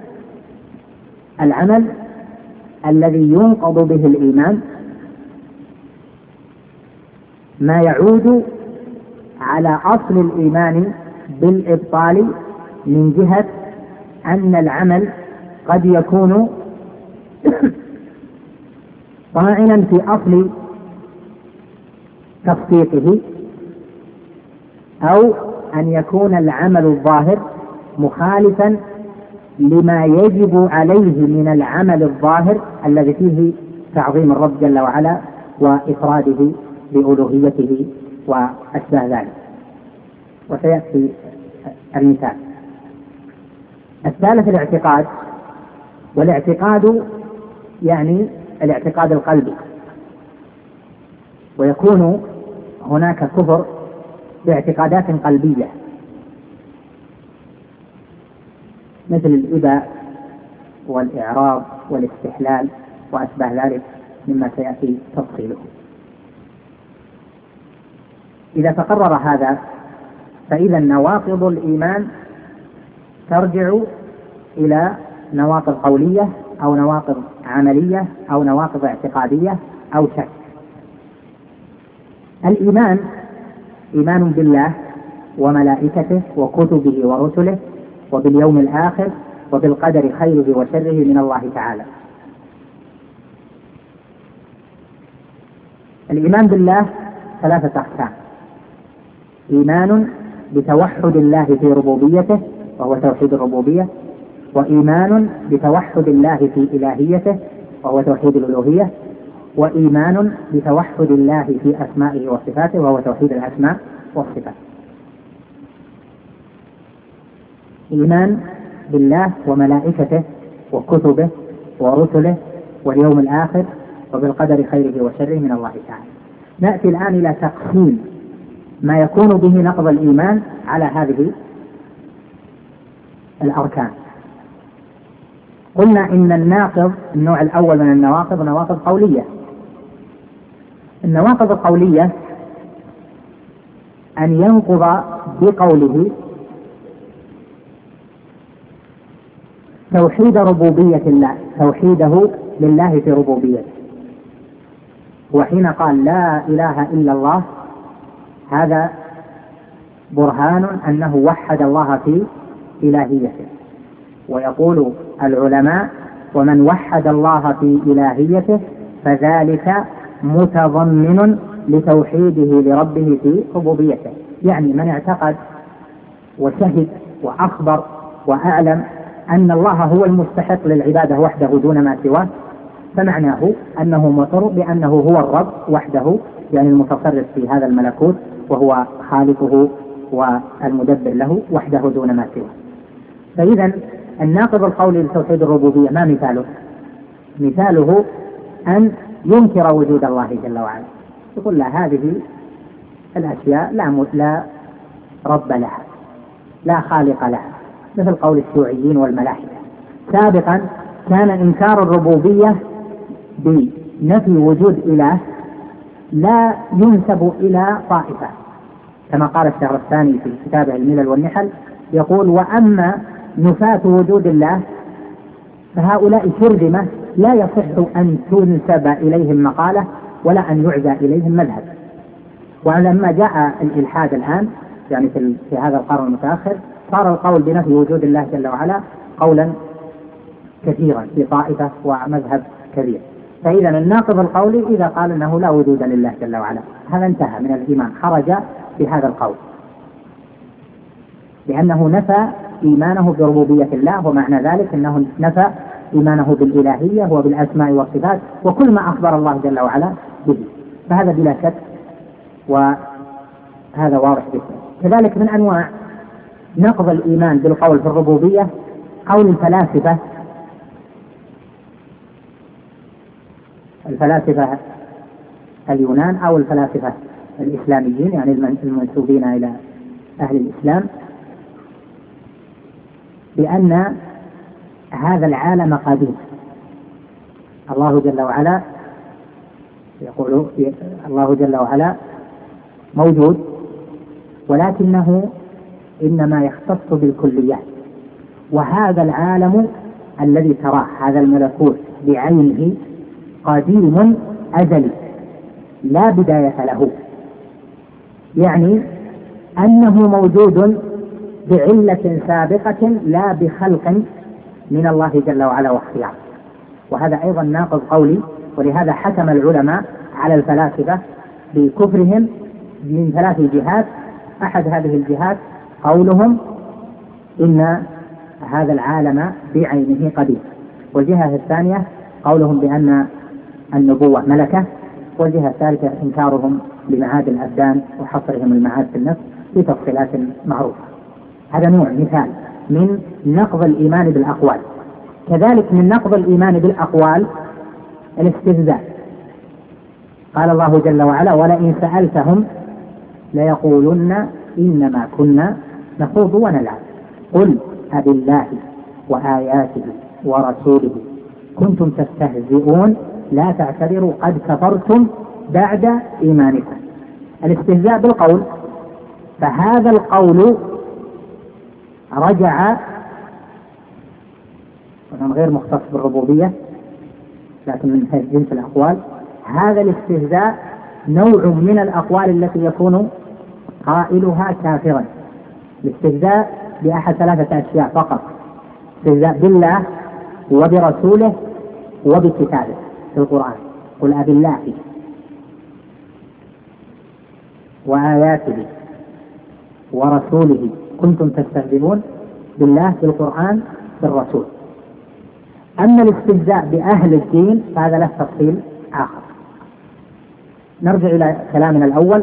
العمل الذي ينقض به الإيمان ما يعود على أصل الإيمان بالإبطال من جهة أن العمل قد يكون طاعنا في أصل تصديقه، أو أن يكون العمل الظاهر مخالفا لما يجب عليه من العمل الظاهر الذي فيه تعظيم الرب جل وعلا وإفراده بألوهيته وأشبه ذلك، وسيأتي المثال. الثالث الاعتقاد، والاعتقاد يعني الاعتقاد القلبي، ويكون هناك كفر باعتقادات قلبية مثل الإباء والإعراض والاستحلال وأشبه ذلك مما سيأتي تفصيله. إذا تقرر هذا فإذا نواقض الإيمان ترجع إلى نواقض قولية أو نواقض عملية أو نواقض اعتقادية أو شك. الإيمان إيمان بالله وملائكته وكتبه ورسله وباليوم الآخر وبالقدر خيره وشره من الله تعالى، الإيمان بالله ثلاثة أقسام: إيمان بتوحد الله في ربوبيته وهو توحيد الربوبية، وإيمان بتوحد الله في إلهيته وهو توحيد الألوهية، وإيمان بتوحد الله في أسمائه وصفاته وهو توحيد الأسماء والصفات. إيمان بالله وملائكته وكتبه ورسله واليوم الآخر وبالقدر خيره وشره من الله تعالى. نأتي الآن إلى تقسيم ما يكون به نقض الإيمان على هذه الأركان. قلنا إن الناقض النوع الأول من النواقض نواقض قولية. النواقض القولية أن ينقض بقوله توحيد ربوبية الله، توحيده لله في ربوبيته، وحين قال لا إله إلا الله هذا برهان أنه وحد الله في إلهيته. ويقول العلماء ومن وحد الله في إلهيته فذلك متضمن لتوحيده لربه في ربوبيته، يعني من اعتقد وشهد وأخبر وأعلم أن الله هو المستحق للعبادة وحده دون ما سواه، فمعناه أنه مقر بأنه هو الرب وحده، يعني المتصرف في هذا الملكوت وهو خالقه والمدبر له وحده دون ما سواه. فإذا الناقض القولي لتوحيد الربوبية ما مثاله؟ مثاله أن ينكر وجود الله جل وعلا، يقول لا هذه الأشياء لا, لا رب لها لا خالق لها، مثل قول الشيوعيين والملاحدة. سابقا كان إنكار الربوبية بنفي وجود إله لا ينسب إلى طائفة، كما قال الشهرستاني في كتابه الملل والنحل، يقول وأما نفاة وجود الله فهؤلاء شرذمة لا يصح أن تنسب إليهم مقالة ولا أن يعزى إليهم مذهب. ولما جاء الإلحاد الآن يعني في هذا القرن المتأخر صار القول بنفي وجود الله جل وعلا قولا كثيرا في طائفة ومذهب كبير. فإذا الناقض القولي إذا قال أنه لا وجود لله جل وعلا هذا انتهى من الإيمان، خرج بهذا القول، لأنه نفى إيمانه بربوبية الله، ومعنى ذلك أنه نفى إيمانه بالإلهية وبالأسماء والصفات وكل ما أخبر الله جل وعلا به، فهذا بلا شك وهذا واضح جدا. كذلك من أنواع نقض الإيمان بالقول في الربوبية قول الفلاسفة الفلاسفة اليونان أو الفلاسفة الإسلاميين، يعني المنسوبين إلى أهل الإسلام، بأن هذا العالم قديم. الله جل وعلا يقول الله جل وعلا موجود ولكنه إنما يختص بالكليات، وهذا العالم الذي تراه هذا الملكوت بعينه قديم أزلي لا بداية له، يعني أنه موجود بعلة سابقة لا بخلق من الله جل وعلا واختيار. وهذا أيضا ناقض قولي، ولهذا حكم العلماء على الفلاسفة بكفرهم من ثلاث جهات. أحد هذه الجهات قولهم إن هذا العالم بعينه قديم، والجهة الثانية قولهم بأن النبوة ملكة، والجهة الثالثة إنكارهم لمعاد الأبدان وحصرهم المعاد في النفس في تفصيلات معروفة. هذا نوع مثال من نقض الإيمان بالأقوال. كذلك من نقض الإيمان بالأقوال الاستهزاء. قال الله جل وعلا ولئن سألتهم ليقولن إنما كنا نخوض ونلعب قل أبالله وآياته ورسوله كنتم تستهزئون لا تعتذروا قد كفرتم بعد إيمانكم. الاستهزاء بالقول، فهذا القول رجع من غير مختص بالربوبية لكن من جنس الأقوال. هذا الاستهزاء نوع من الأقوال التي يكون قائلها كافرا. الاستهزاء بأحد ثلاثة أشياء فقط: استهزاء بالله وبرسوله وبكتابه في القرآن قل أبالله وآياته ورسوله كنتم تستهزئون بالله بالقرآن بالرسول. أما الاستهزاء بأهل الدين فهذا له تفصيل آخر. نرجع إلى كلامنا الأول.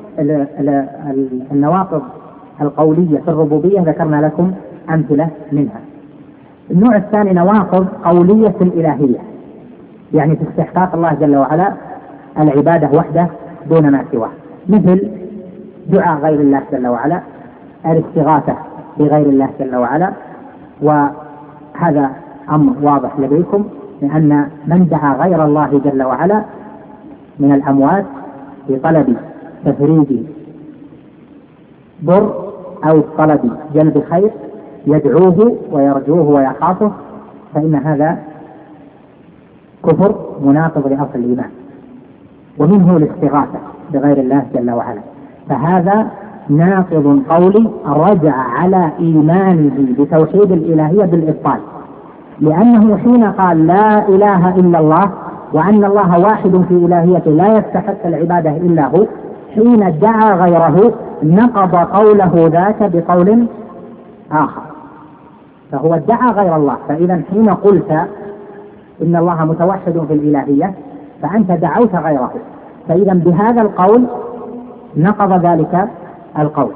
النواقض القولية في الربوبية ذكرنا لكم أمثلة منها. النوع الثاني نواقض قولية في الإلهية، يعني في استحقاق الله جل وعلا العبادة وحده دون ما سواه، مثل دعاء غير الله جل وعلا، الاستغاثة بغير الله جل وعلا. وهذا أمر واضح لديكم، لأن من دعا غير الله جل وعلا من الأموات بطلب تفريج ضر أو طلب جلب خير يدعوه ويرجوه ويخافه، فإن هذا كفر مناقض لأصل الإيمان. ومنه الاستغاثة بغير الله جل وعلا، فهذا ناقض قولي رجع على إيمانه بتوحيد الإلهية بالإبطال، لأنه حين قال لا إله إلا الله وأن الله واحد في إلهيته لا يستحق العبادة إلا هو، حين دعا غيره نقض قوله ذاك بقول آخر، فهو ادعى غير الله. فإذا حين قلت إن الله متوحد في الإلهية فأنت دعوت غيره، فإذا بهذا القول نقض ذلك القول.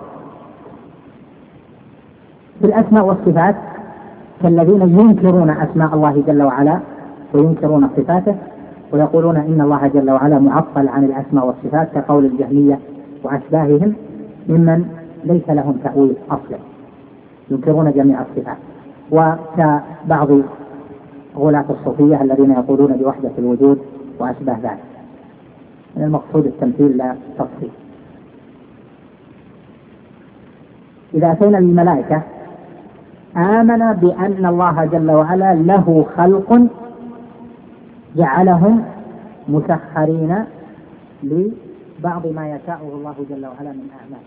في الأسماء والصفات كالذين ينكرون أسماء الله جل وعلا وينكرون صفاته، ويقولون إن الله جل وعلا معطل عن الأسماء والصفات كقول الجهمية وأشباههم ممن ليس لهم تأويل أصلا، ينكرون جميع الصفات. وكبعض غلاة الصوفية الذين يقولون بوحدة الوجود وأشباه ذلك. من المقصود التمثيل لا تفصيل. إذا أتينا للملائكة آمن بأن الله جل وعلا له خلق جعلهم مسخرين لبعض ما يشاءه الله جل وعلا من أعمال،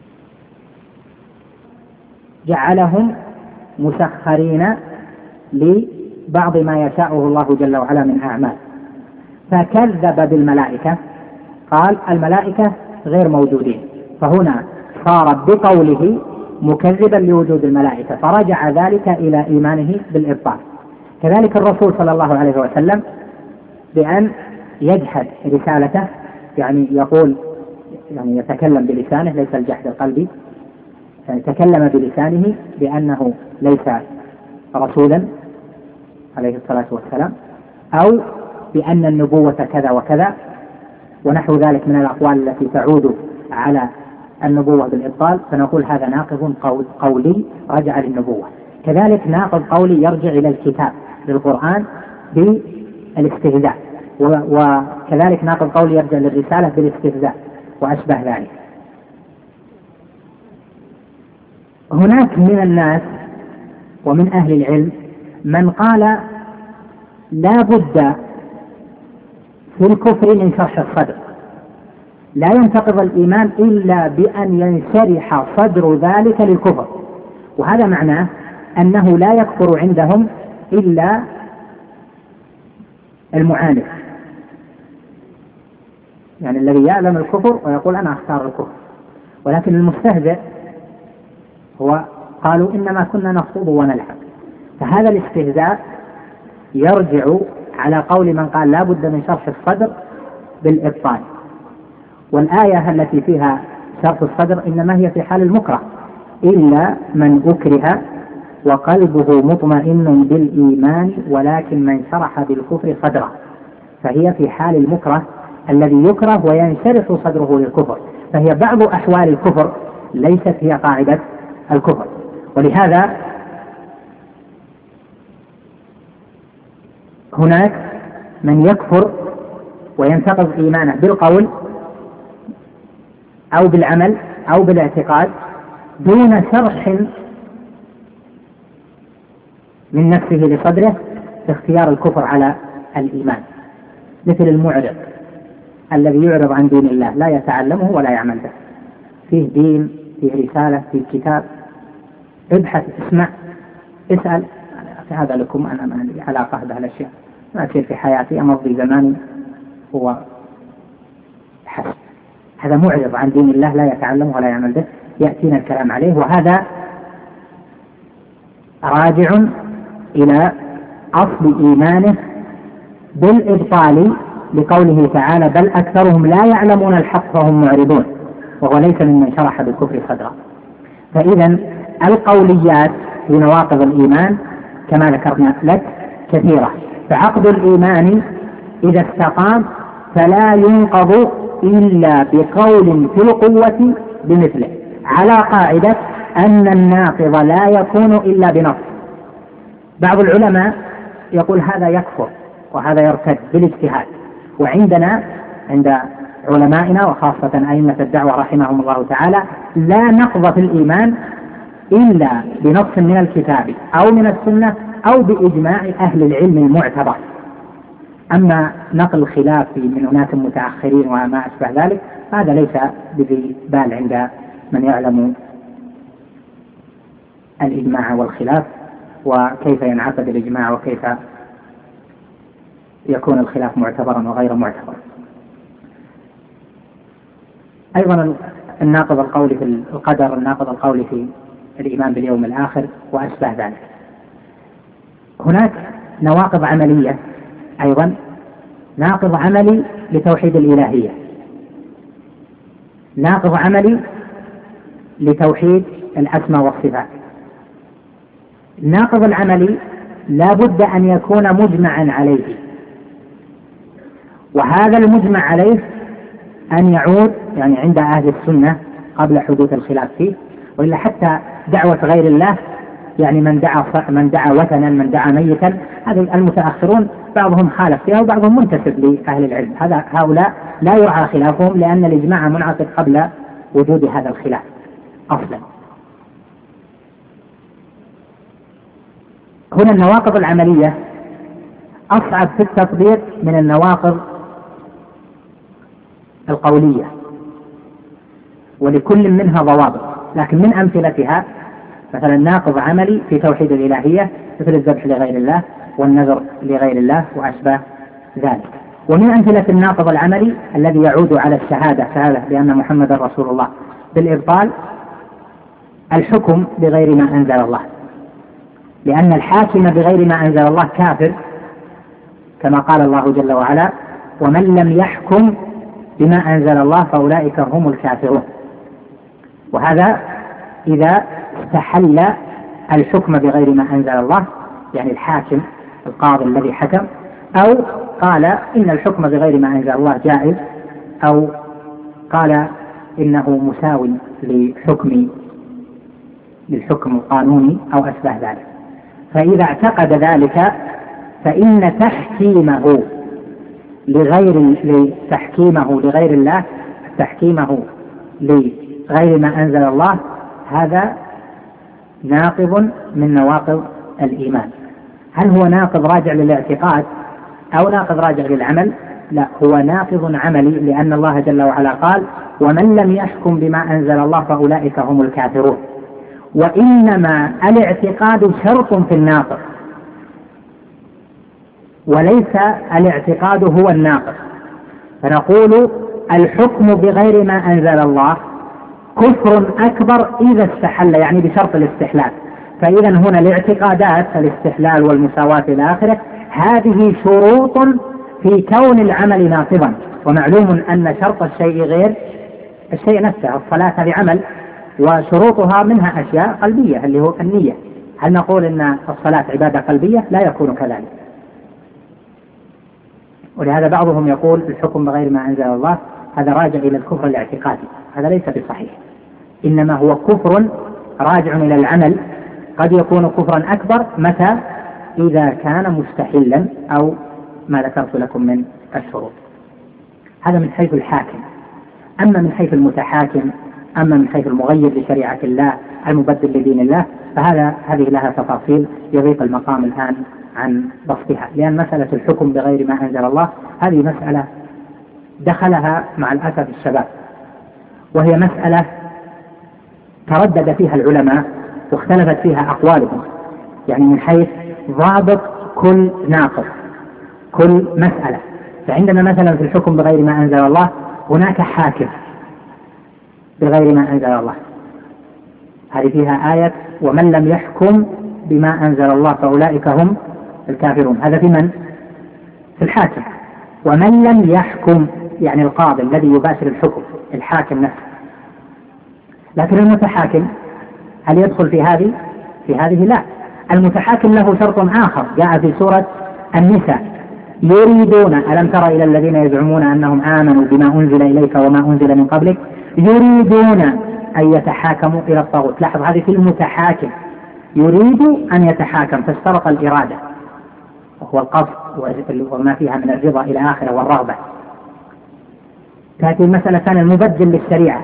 جعلهم مسخرين لبعض ما يشاءه الله جل وعلا من أعمال، فكذب بالملائكة، قال الملائكة غير موجودين، فهنا صار بقوله مكذبا لوجود الملائكة، فرجع ذلك إلى إيمانه بالإبطال. كذلك الرسول صلى الله عليه وسلم بأن يجحد رسالته، يعني يقول يعني يتكلم بلسانه ليس الجحد القلبي، يعني تكلم بلسانه بأنه ليس رسولا عليه الصلاة والسلام، أو بأن النبوة كذا وكذا ونحو ذلك من الأقوال التي تعود على النبوة بالإبطال، فنقول هذا ناقض قولي رجع للنبوة. كذلك ناقض قولي يرجع إلى الكتاب للقرآن بالاستهزاء، وكذلك ناقض قولي يرجع للرسالة بالاستهزاء وأشبه ذلك. هناك من الناس ومن أهل العلم من قال لا بد في الكفر من شرح الصدر، لا ينتقض الإيمان إلا بأن ينشرح صدر ذلك للكفر، وهذا معناه أنه لا يكفر عندهم إلا المعاند، يعني الذي يعلم الكفر ويقول أنا أختار الكفر. ولكن المستهزئ هو قالوا إنما كنا نخوض ونلعب، فهذا الاستهزاء يرجع على قول من قال لا بد من شرح الصدر بالإبطال. والآية التي فيها شرح الصدر إنما هي في حال المكره، إلا من أكره وقلبه مطمئن بالإيمان ولكن من شرح بالكفر صدره، فهي في حال المكره الذي يكره وينشرح صدره للكفر، فهي بعض أحوال الكفر ليست هي قاعدة الكفر. ولهذا هناك من يكفر وينتقض إيمانه بالقول أو بالعمل أو بالاعتقاد دون شرح من نفسه لصدره باختيار الكفر على الإيمان، مثل المعرض الذي يعرض عن دين الله لا يتعلمه ولا يعمل به، فيه دين، فيه رسالة، فيه كتاب، ابحث، اسمع، اسأل. هذا لكم، أنا ما لي علاقة بهالأشياء، ما أصير في حياتي أمضي زماني هو حسب. هذا معرض عن دين الله لا يتعلم ولا يعمل به، يأتينا الكلام عليه، وهذا راجع إلى أصل إيمانه بالإبطال لقوله تعالى بل أكثرهم لا يعلمون الحق فهم معرضون، وهو ليس ممن شرح بالكفر صدرا. فإذا القوليات في نواقض الإيمان كما ذكرنا لك كثيرة، فعقد الإيمان إذا استقام فلا ينقض إلا بقول في القوة بمثله، على قاعدة أن الناقض لا يكون إلا بنص. بعض العلماء يقول هذا يكفر وهذا يرتد بالاجتهاد، وعندنا عند علمائنا وخاصة أئمة الدعوة رحمهم الله تعالى لا نقض في الإيمان إلا بنص من الكتاب أو من السنة أو بإجماع أهل العلم المعتبر. أما نقل الخلاف من أناس متأخرين وما أشبه ذلك هذا ليس بذي بال عند من يعلم الإجماع والخلاف وكيف ينعقد الإجماع وكيف يكون الخلاف معتبرا وغير معتبر. أيضا الناقض القولي في القدر، الناقض القولي في الإيمان باليوم الآخر وأشبه ذلك. هناك نواقض عملية أيضا، ناقض عملي لتوحيد الإلهية، ناقض عملي لتوحيد الأسماء والصفات. الناقض العملي لا بد أن يكون مجمعا عليه، وهذا المجمع عليه أن يعود يعني عند أهل السنة قبل حدوث الخلاف فيه، وإلا حتى دعوة غير الله يعني من دعا من دعا وثنا من دعا ميتا، هذه المتأخرون بعضهم خالف فيها وبعضهم منتسب لأهل العلم، هذا هؤلاء لا يرعى خلافهم لأن الإجماع منعقد قبل وجود هذا الخلاف أصلا. هنا النواقض العملية أصعب في التطبيق من النواقض القولية، ولكل منها ضوابط، لكن من أمثلتها مثلا ناقض عملي في توحيد الإلهية مثل الذبح لغير الله والنذر لغير الله وأشباه ذلك. ومن أمثلة الناقض العملي الذي يعود على الشهادة، شهادة بأن محمد رسول الله، بالإبطال الحكم بغير ما أنزل الله، لأن الحاكم بغير ما أنزل الله كافر، كما قال الله جل وعلا ومن لم يحكم بما أنزل الله فأولئك هم الكافرون. وهذا إذا استحل الحكم بغير ما أنزل الله، يعني الحاكم القاضي الذي حكم، أو قال إن الحكم بغير ما أنزل الله جائز، أو قال إنه مساوي لحكم للحكم القانوني أو أشبه ذلك. فإذا اعتقد ذلك فإن تحكيمه لغير لتحكيمه لغير الله تحكيمه لغير ما أنزل الله هذا ناقض من نواقض الإيمان. هل هو ناقض راجع للاعتقاد أو ناقض راجع للعمل؟ لا، هو ناقض عملي، لأن الله جل وعلا قال ومن لم يحكم بما أنزل الله فأولئك هم الكافرون. وإنما الاعتقاد شرط في الناقض وليس الاعتقاد هو الناقض. فنقول الحكم بغير ما أنزل الله كفر أكبر إذا استحل، يعني بشرط الاستحلال. فإذا هنا الاعتقادات الاستحلال والمساواة إلى آخره هذه شروط في كون العمل ناقضا، ومعلوم أن شرط الشيء غير الشيء نفسه. الصلاة هذه عمل وشروطها منها أشياء قلبية اللي هو النية. هل نقول أن الصلاة عبادة قلبية؟ لا يكون كذلك. ولهذا بعضهم يقول الحكم بغير ما أنزل الله هذا راجع إلى الكفر الاعتقادي، هذا ليس بصحيح، إنما هو كفر راجع إلى العمل، قد يكون كفرا أكبر متى إذا كان مستحلا أو ما ذكرت لكم من الشروط. هذا من حيث الحاكم. أما من حيث المتحاكم، أما من حيث المغير لشريعة الله المبدل لدين الله، فهذا هذه لها تفاصيل يضيق المقام الآن عن بسطها، لأن مسألة الحكم بغير ما أنزل الله هذه مسألة دخلها مع الأسف الشباب، وهي مسألة تردد فيها العلماء واختلفت فيها أقوالهم، يعني من حيث ضابط كل ناقض كل مسألة. فعندنا مثلا في الحكم بغير ما أنزل الله هناك حاكم بغير ما أنزل الله. هذه فيها آية ومن لم يحكم بما أنزل الله فأولئك هم الكافرون. هذا في من؟ في الحاكم. ومن لم يحكم يعني القاضي الذي يباشر الحكم، الحاكم نفسه. لكن المتحاكم هل يدخل في هذه؟ في هذه لا. المتحاكم له شرط آخر جاء في سورة النساء: يريدون، ألم تر إلى الذين يزعمون أنهم آمنوا بما أنزل إليك وما أنزل من قبلك يريدون أن يتحاكموا إلى الطاغوت. لاحظ هذه في المتحاكم، يريد أن يتحاكم، فاشترط الإرادة وهو القصد وما فيها من الرضا إلى آخره والرغبة. تأتي المسألة ثانية: المبدل للشريعة،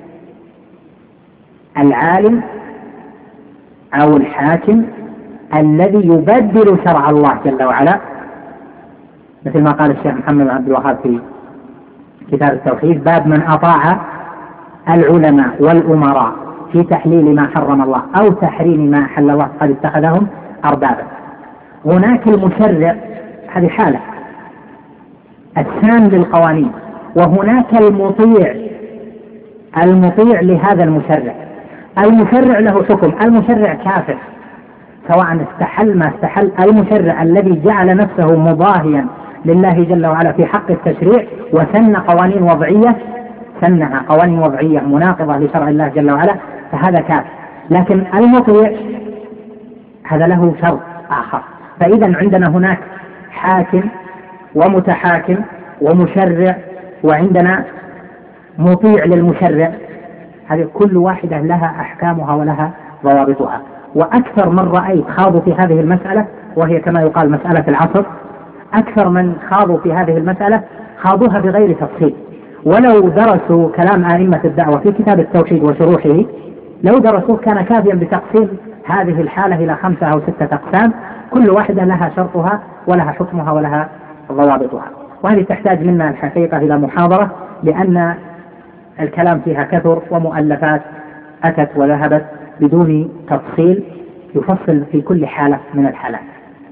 العالم أو الحاكم الذي يبدل شرع الله جل وعلا، مثل ما قال الشيخ محمد بن عبد الوهاب في كتاب التوحيد: باب من أطاع العلماء والأمراء في تحليل ما حرم الله أو تحريم ما أحل الله قد اتخذهم أربابا. هناك المشرع، هذه حالة السام للقوانين، وهناك المطيع، المطيع لهذا المشرع. المشرع له حكم، المشرع كافر سواء استحل ما استحل. المشرع الذي جعل نفسه مضاهيا لله جل وعلا في حق التشريع وسن قوانين وضعية، سنها قوانين وضعية مناقضة لشرع الله جل وعلا، فهذا كافر. لكن المطيع هذا له شرط آخر. فإذا عندنا هناك حاكم ومتحاكم ومشرع، وعندنا مطيع للمشرع. هذه كل واحدة لها أحكامها ولها ضوابطها. وأكثر من رأيت خاضوا في هذه المسألة، وهي كما يقال مسألة العصر، أكثر من خاضوا في هذه المسألة خاضوها بغير تفصيل. ولو درسوا كلام أئمة الدعوة في كتاب التوحيد وشروحه، لو درسوه كان كافيا بتقسيم هذه الحالة إلى خمسة أو ستة أقسام، كل واحدة لها شرطها ولها حكمها ولها ضوابطها. وهذه تحتاج منا الحقيقة إلى محاضرة، لأن الكلام فيها كثر ومؤلفات أتت وذهبت بدون تفصيل يفصل في كل حالة من الحالات،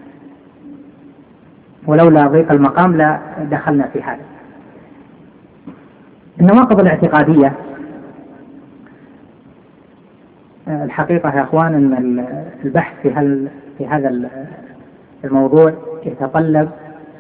ولولا ضيق المقام لا دخلنا في هذا. النواقض الاعتقادية، الحقيقة يا أخوان أن البحث في, في هذا الموضوع يتطلب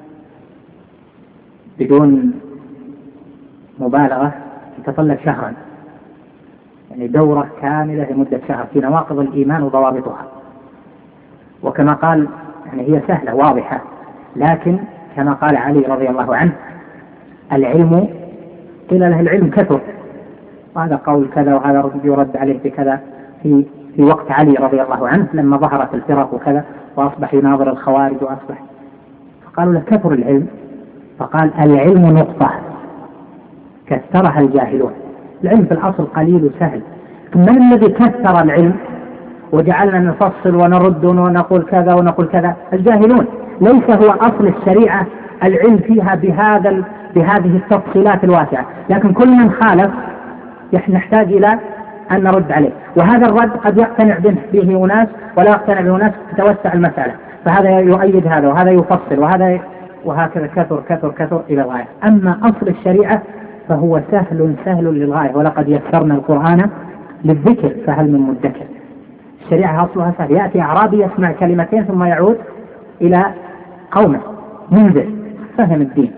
بدون مبالغة يتطلب شهرا، يعني دورة كاملة لمدة شهر في نواقض الإيمان وضوابطها. وكما قال يعني هي سهلة واضحة، لكن كما قال علي رضي الله عنه: العلم قيل له العلم كثر، وهذا قول كذا وهذا يرد عليه بكذا، في في وقت علي رضي الله عنه لما ظهرت الفرق وكذا وأصبح يناظر الخوارج وأصبح، فقالوا له كثر العلم، فقال: العلم نقطة كثرها الجاهلون. العلم في الأصل قليل وسهل، من الذي كثر العلم وجعلنا نفصل ونرد ونقول كذا ونقول كذا؟ الجاهلون. ليس هو أصل الشريعة العلم فيها بهذا بهذه التفصيلات الواسعة، لكن كل من خالف نحتاج إلى أن نرد عليه، وهذا الرد قد يقتنع به أناس ولا يقتنع به أناس، تتوسع المسألة، فهذا يؤيد هذا وهذا يفصل وهذا، وهكذا كثر كثر كثر إلى الغاية. أما أصل الشريعة فهو سهل سهل للغاية، ولقد يسرنا القرآن للذكر فهل من مدكر. الشريعة أصلها سهل، يأتي أعرابي يسمع كلمتين ثم يعود إلى قومه منذر، فهم الدين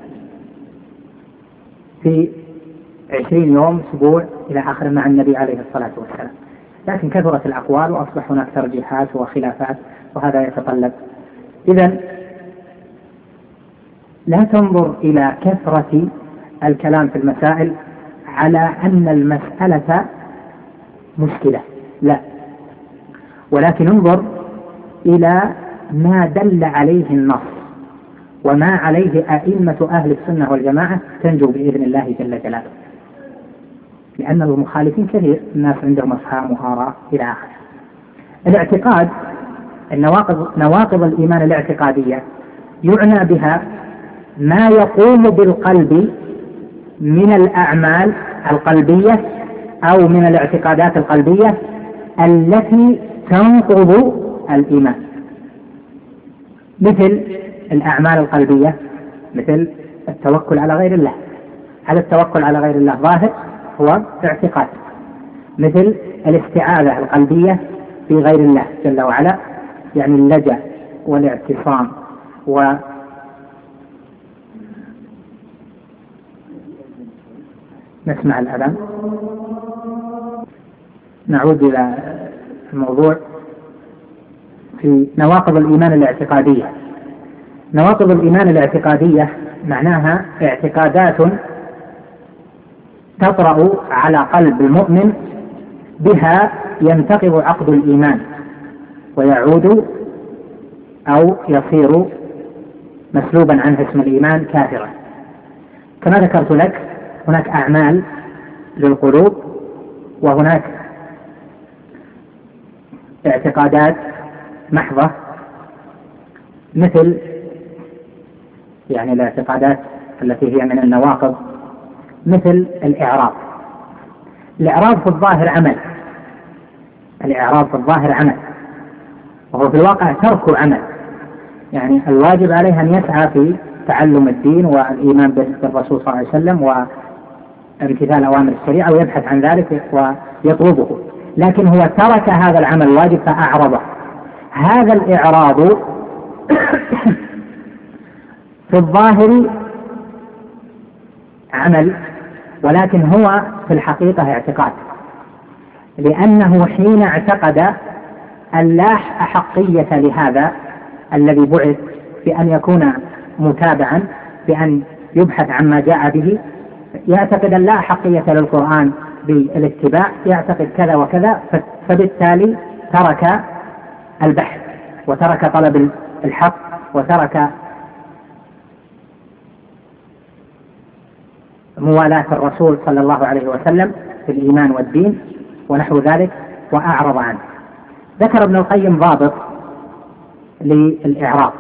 في عشرين يوم أسبوع إلى آخر مع النبي عليه الصلاة والسلام. لكن كثرت الأقوال وأصبح هناك ترجيحات وخلافات، وهذا يتطلب. إذن لا تنظر إلى كثرة الكلام في المسائل على أن المسألة مشكلة، لا، ولكن انظر إلى ما دل عليه النص وما عليه أئمة أهل السنة والجماعة، تنجو بإذن الله جل جلاله. لأن المخالفين كثير، الناس عندهم أفهام وآراء إلى آخره. الاعتقاد، النواقض نواقض الإيمان الاعتقادية يعنى بها ما يقوم بالقلب من الأعمال القلبية أو من الاعتقادات القلبية التي تنقض الإيمان، مثل الأعمال القلبية، مثل التوكل على غير الله. هذا التوكل على غير الله ظاهر، هو اعتقاد، مثل الاستعاذة القلبية في غير الله جل وعلا، يعني اللجأ والاعتصام. و نسمع الأذان. نعود إلى الموضوع في نواقض الإيمان الاعتقادية. نواقض الإيمان الاعتقادية معناها اعتقادات تطرأ على قلب المؤمن بها ينتقض عقد الإيمان ويعود أو يصير مسلوبا عنه اسم الإيمان كافرا. كما ذكرت لك هناك أعمال للقلوب وهناك اعتقادات محضة، مثل يعني الاعتقادات التي هي من النواقض مثل الإعراض. الإعراض في الظاهر عمل، الإعراض في الظاهر عمل وهو في الواقع ترك عمل، يعني الواجب عليه أن يسعى في تعلم الدين والإيمان بالرسول صلى الله عليه وسلم وامتثال أوامر الشريعة ويبحث عن ذلك ويطلبه، لكن هو ترك هذا العمل الواجب فأعرضه. هذا الإعراض في الظاهر عمل، ولكن هو في الحقيقة اعتقاد، لأنه حين اعتقد أن لا أحقية لهذا الذي بعث بأن يكون متابعا، بأن يبحث عما جاء به، يعتقد أن لا أحقية للقرآن بالاتباع، يعتقد كذا وكذا، فبالتالي ترك البحث وترك طلب الحق وترك موالاة الرسول صلى الله عليه وسلم في الإيمان والدين ونحو ذلك وأعرض عنه. ذكر ابن القيم ضابط للإعراض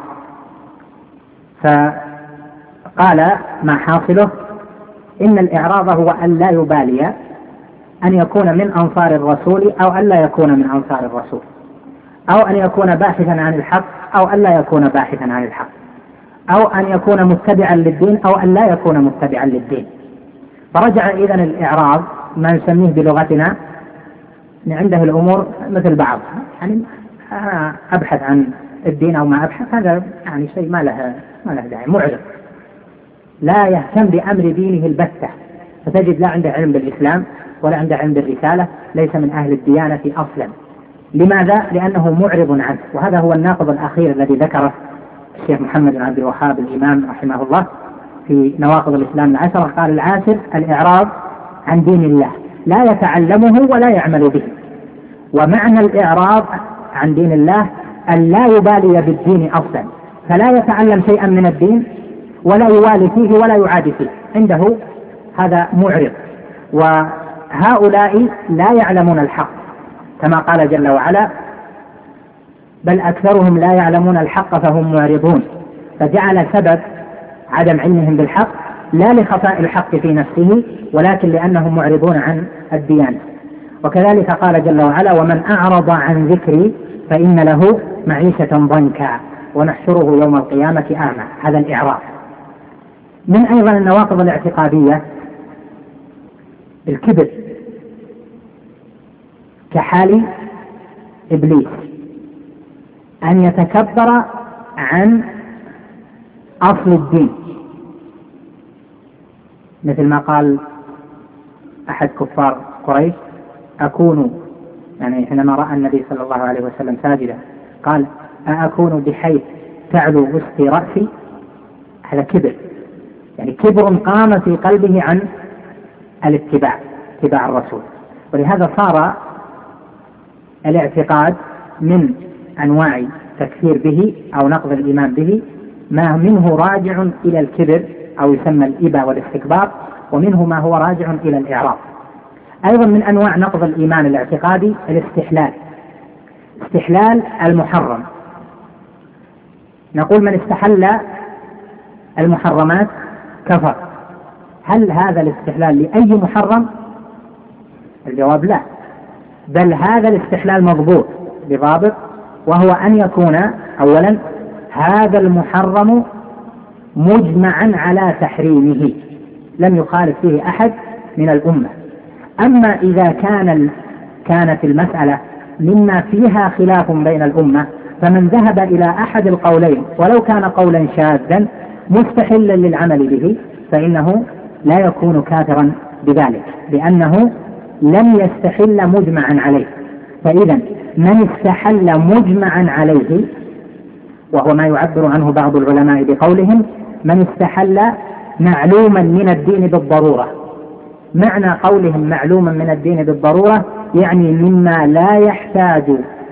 فقال ما حاصله إن الإعراض هو أن لا يبالي أن يكون من أنصار الرسول أو أن لا يكون من أنصار الرسول، أو أن يكون باحثا عن الحق أو أن لا يكون باحثا عن الحق، أو أن يكون متبعا للدين أو أن لا يكون متبعا للدين. فرجع إذن الإعراض ما نسميه بلغتنا عنده الأمور مثل بعض، يعني أنا أبحث عن الدين أو ما أبحث، هذا يعني شيء ما له ما له داعي، معرض لا يهتم بأمر دينه البتة، فتجد لا عنده علم بالإسلام ولا عنده علم بالرسالة، ليس من أهل الديانة أصلا. لماذا؟ لأنه معرض عنه. وهذا هو الناقض الأخير الذي ذكره الشيخ محمد بن عبد الوهاب الإمام رحمه الله في نواقض الإسلام العشرة. قال العاشر الإعراض عن دين الله، لا يتعلمه ولا يعمل به. ومعنى الإعراض عن دين الله أن لا يبالي بالدين أصلا، فلا يتعلم شيئا من الدين ولا يوالي فيه ولا يعادي فيه، عنده هذا معرض. وهؤلاء لا يعلمون الحق كما قال جل وعلا بل أكثرهم لا يعلمون الحق فهم معرضون، فجعل سبب عدم علمهم بالحق لا لخفاء الحق في نفسه ولكن لأنهم معرضون عن الديانة. وكذلك قال جل وعلا ومن أعرض عن ذكري فإن له معيشة ضنكا ونحشره يوم القيامة أعمى. هذا الإعراض. من أيضا النواقض الاعتقادية الكبر كحال إبليس، أن يتكبر عن أصل الدين، مثل ما قال أحد كفار قريش أكون، يعني حينما رأى النبي صلى الله عليه وسلم ساجدا قال أأكون بحيث تعلو وسطي رأسي. هذا كبر، يعني كبر قام في قلبه عن الاتباع، اتباع الرسول. ولهذا صار الاعتقاد من أنواع تكفير به أو نقض الإيمان به ما منه راجع إلى الكبر أو يسمى الإباء والاستكبار، ومنه ما هو راجع إلى الإعراض. أيضا من أنواع نقض الإيمان الاعتقادي الاستحلال، استحلال المحرم. نقول من استحل المحرمات كفر. هل هذا الاستحلال لأي محرم؟ الجواب لا، بل هذا الاستحلال مضبوط بضابط، وهو أن يكون أولا هذا المحرم مجمعا على تحريمه لم يخالف فيه أحد من الأمة. أما إذا كان كانت المسألة مما فيها خلاف بين الأمة، فمن ذهب إلى أحد القولين ولو كان قولا شاذا مستحلا للعمل به فإنه لا يكون كافرا بذلك، لأنه لم يستحل مجمعا عليه. فإذا من استحل مجمعا عليه، وهو ما يعبر عنه بعض العلماء بقولهم من استحل معلوما من الدين بالضرورة. معنى قولهم معلوما من الدين بالضرورة يعني مما لا يحتاج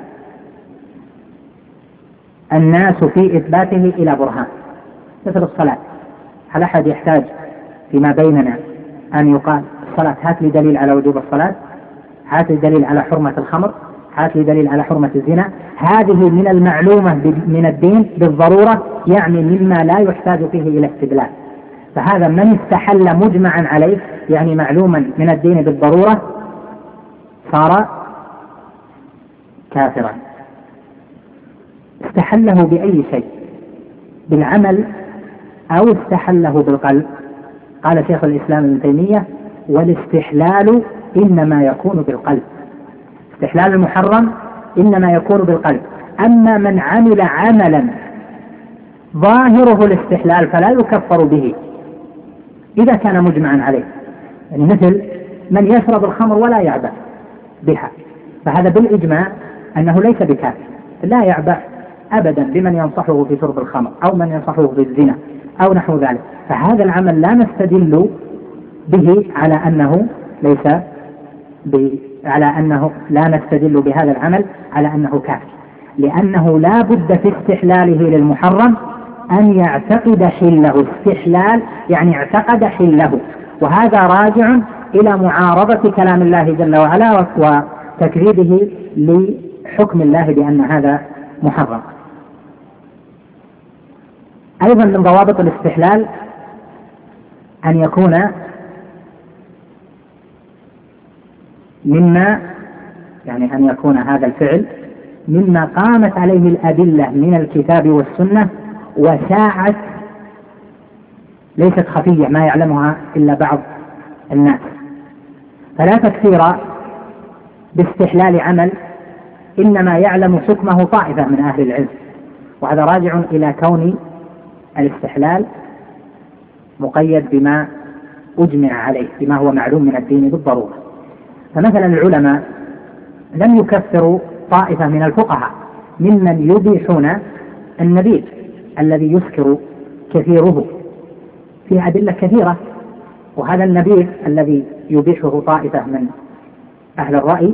الناس في إثباته إلى برهان، مثل الصلاة. هل أحد يحتاج فيما بيننا أن يقال الصلاة هات لي دليل على وجوب الصلاة، هات لي دليل على حرمة الخمر، هات لي دليل على حرمة الزنا؟ هذه من المعلومة من الدين بالضرورة، يعني مما لا يحتاج فيه إلى استدلال. فهذا من استحل مجمعا عليه يعني معلوما من الدين بالضرورة صار كافرا. استحله بأي شيء؟ بالعمل أو استحله بالقلب؟ قال شيخ الإسلام ابن تيمية والاستحلال إنما يكون بالقلب. استحلال المحرم إنما يكون بالقلب. أما من عمل عملا ظاهره الاستحلال فلا يكفر به إذا كان مجمعا عليه، يعني مثل من يشرب الخمر ولا يعبأ بها، فهذا بالإجماع أنه ليس بكافر، لا يعبأ أبدا بمن ينصحه في شرب الخمر أو من ينصحه في الزنا أو نحو ذلك. فهذا العمل لا نستدل به على أنه ليس ب... على أنه لا نستدل بهذا العمل على أنه كافر، لأنه لا بد في استحلاله للمحرم أن يعتقد حله. استحلال يعني اعتقد حله، وهذا راجع إلى معارضة كلام الله جل وعلا وتكذيبه لحكم الله بأن هذا محرم. أيضا من ضوابط الاستحلال أن يكون مما يعني أن يكون هذا الفعل مما قامت عليه الأدلة من الكتاب والسنة وشاعت، ليست خفية ما يعلمها إلا بعض الناس. فلا تكثير باستحلال عمل إنما يعلم حكمه طائفة من أهل العلم، وهذا راجع إلى كون الاستحلال مقيد بما أجمع عليه، بما هو معلوم من الدين بالضرورة. فمثلا العلماء لم يكفروا طائفة من الفقهاء ممن يبيحون النبيذ الذي يسكر كثيره، فيه أدلة كثيرة، وهذا النبيذ الذي يبيحه طائفة من أهل الرأي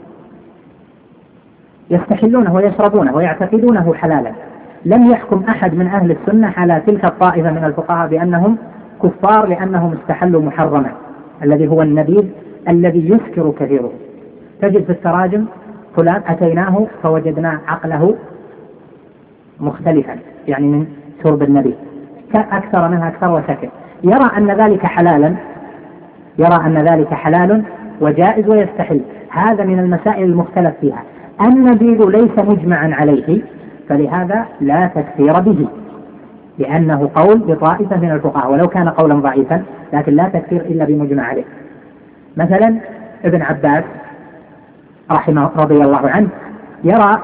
يستحلونه ويشربونه ويعتقدونه حلالا. لم يحكم أحد من أهل السنة على تلك الطائفة من الفقهاء بأنهم كفار لأنهم استحلوا محرما الذي هو النبيذ الذي يسكر كثيره. تجد في التراجم فلان أتيناه فوجدنا عقله مختلفا، يعني من شرب النبيذ أكثر منها أكثر وسكر، يرى أن ذلك حلالا، يرى أن ذلك حلال وجائز ويستحل. هذا من المسائل المختلف فيها. النبيذ ليس مجمعا عليه، فلهذا لا تكفير به، لأنه قول بطائفة من الفقهاء ولو كان قولا ضعيفا، لكن لا تكفير إلا بمجمع عليه. مثلا ابن عباس رحمه رضي الله عنه يرى،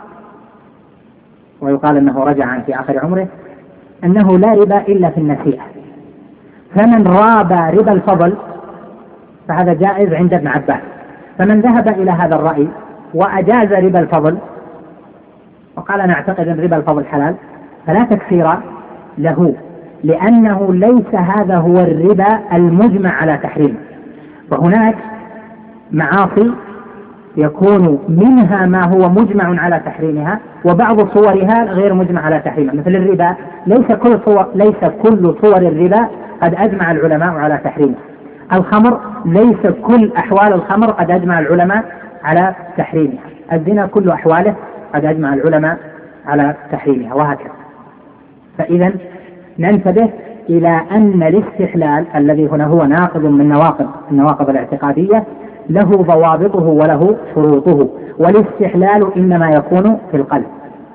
ويقال أنه رجع في آخر عمره، أنه لا ربا إلا في النسيئة، فمن رابى ربا الفضل فهذا جائز عند ابن عباس. فمن ذهب إلى هذا الرأي وأجاز ربا الفضل وقال نعتقد أن ربا الفضل حلال فلا تكفير له، لأنه ليس هذا هو الربا المجمع على تحريمه. وهناك معاصي يكون منها ما هو مجمع على تحريمها وبعض صورها غير مجمع على تحريمها، مثل الربا ليس كل صور ليس كل صور الربا قد أجمع العلماء على تحريمها. الخمر ليس كل أحوال الخمر قد أجمع العلماء على تحريمها. الزنا كل أحواله قد أجمع العلماء على تحريمها، وهكذا. فإذا ننتبه إلى أن الاستحلال الذي هنا هو ناقض من نواقض النواقض الاعتقادية له ضوابطه وله شروطه، والاستحلال إنما يكون في القلب.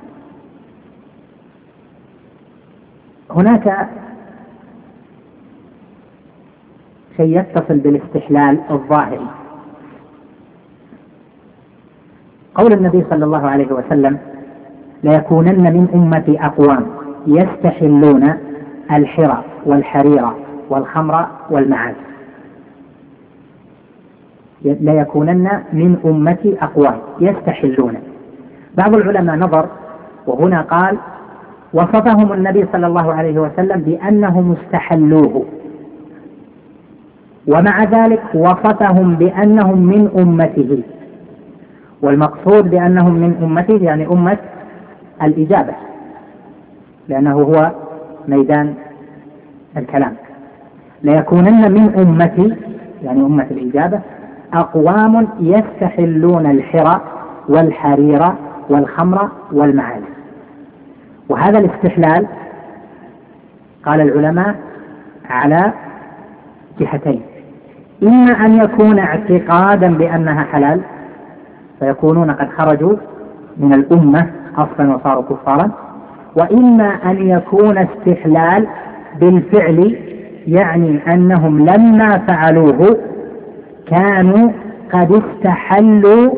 هناك شيء يتصل بالاستحلال الظاهري، قول النبي صلى الله عليه وسلم: ليكونن من أمتي أقوام يستحلون الحرى والحرير والخمر والمعازف. ليكونن من أمتي أقوام يستحلون. بعض العلماء نظر وهنا قال: وصفهم النبي صلى الله عليه وسلم بأنهم استحلوه، ومع ذلك وصفهم بأنهم من أمته، والمقصود بأنهم من أمته يعني أمة الإجابة، لأنه هو ميدان الكلام. ليكونن من أمتي يعني أمة الإجابة أقوام يستحلون الحرى والحرير والخمر والمعازف. وهذا الاستحلال قال العلماء على جهتين: إما أن يكون اعتقادا بأنها حلال فيكونون قد خرجوا من الأمة أصلا وصاروا كفارا، وإما أن يكون استحلال بالفعل، يعني أنهم لما فعلوه كانوا قد استحلوا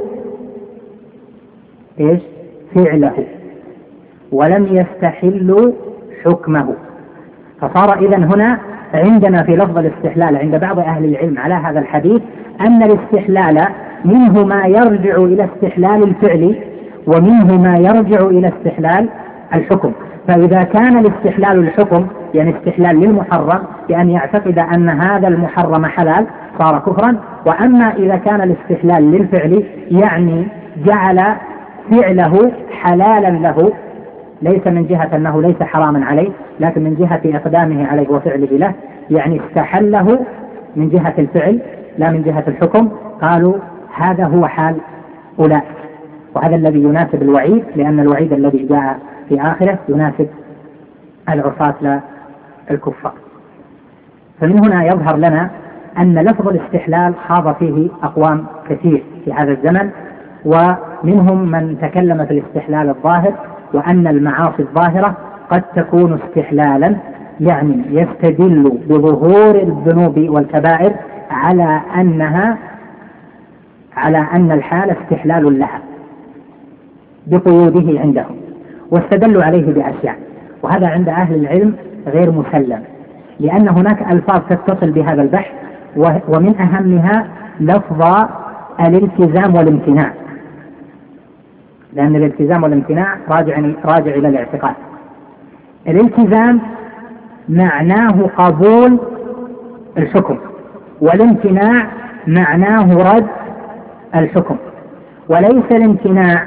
إيش؟ فعله ولم يستحلوا حكمه. فصار إذن هنا عندنا في لفظ الاستحلال عند بعض أهل العلم على هذا الحديث أن الاستحلال منه ما يرجع إلى استحلال الفعل ومنه ما يرجع إلى استحلال الحكم. فإذا كان الاستحلال الحكم يعني استحلال للمحرم بأن يعتقد أن هذا المحرم حلال صار كفرا، وأما إذا كان الاستحلال للفعل يعني جعل فعله حلالا له، ليس من جهة أنه ليس حراما عليه لكن من جهة إقدامه عليه وفعله له، يعني استحله من جهة الفعل لا من جهة الحكم، قالوا هذا هو حال أولئك. وهذا الذي يناسب الوعيد، لأن الوعيد الذي جاء في آخره يناسب العصاة لا الكفار. فمن هنا يظهر لنا أن لفظ الاستحلال خاض فيه أقوام كثير في هذا الزمن، ومنهم من تكلم في الاستحلال الظاهر، وأن المعاصي الظاهرة قد تكون استحلالا، يعني يستدل بظهور الذنوب والكبائر على أنها على أن الحال استحلال لها بقيوده عندهم، واستدلوا عليه بأشياء. وهذا عند أهل العلم غير مسلم، لأن هناك ألفاظ تتصل بهذا البحث، ومن أهمها لفظ الالتزام والامتناع، لأن الالتزام والامتناع راجع, راجع إلى الاعتقاد. الالتزام معناه قبول الحكم، والامتناع معناه رد الحكم. وليس الامتناع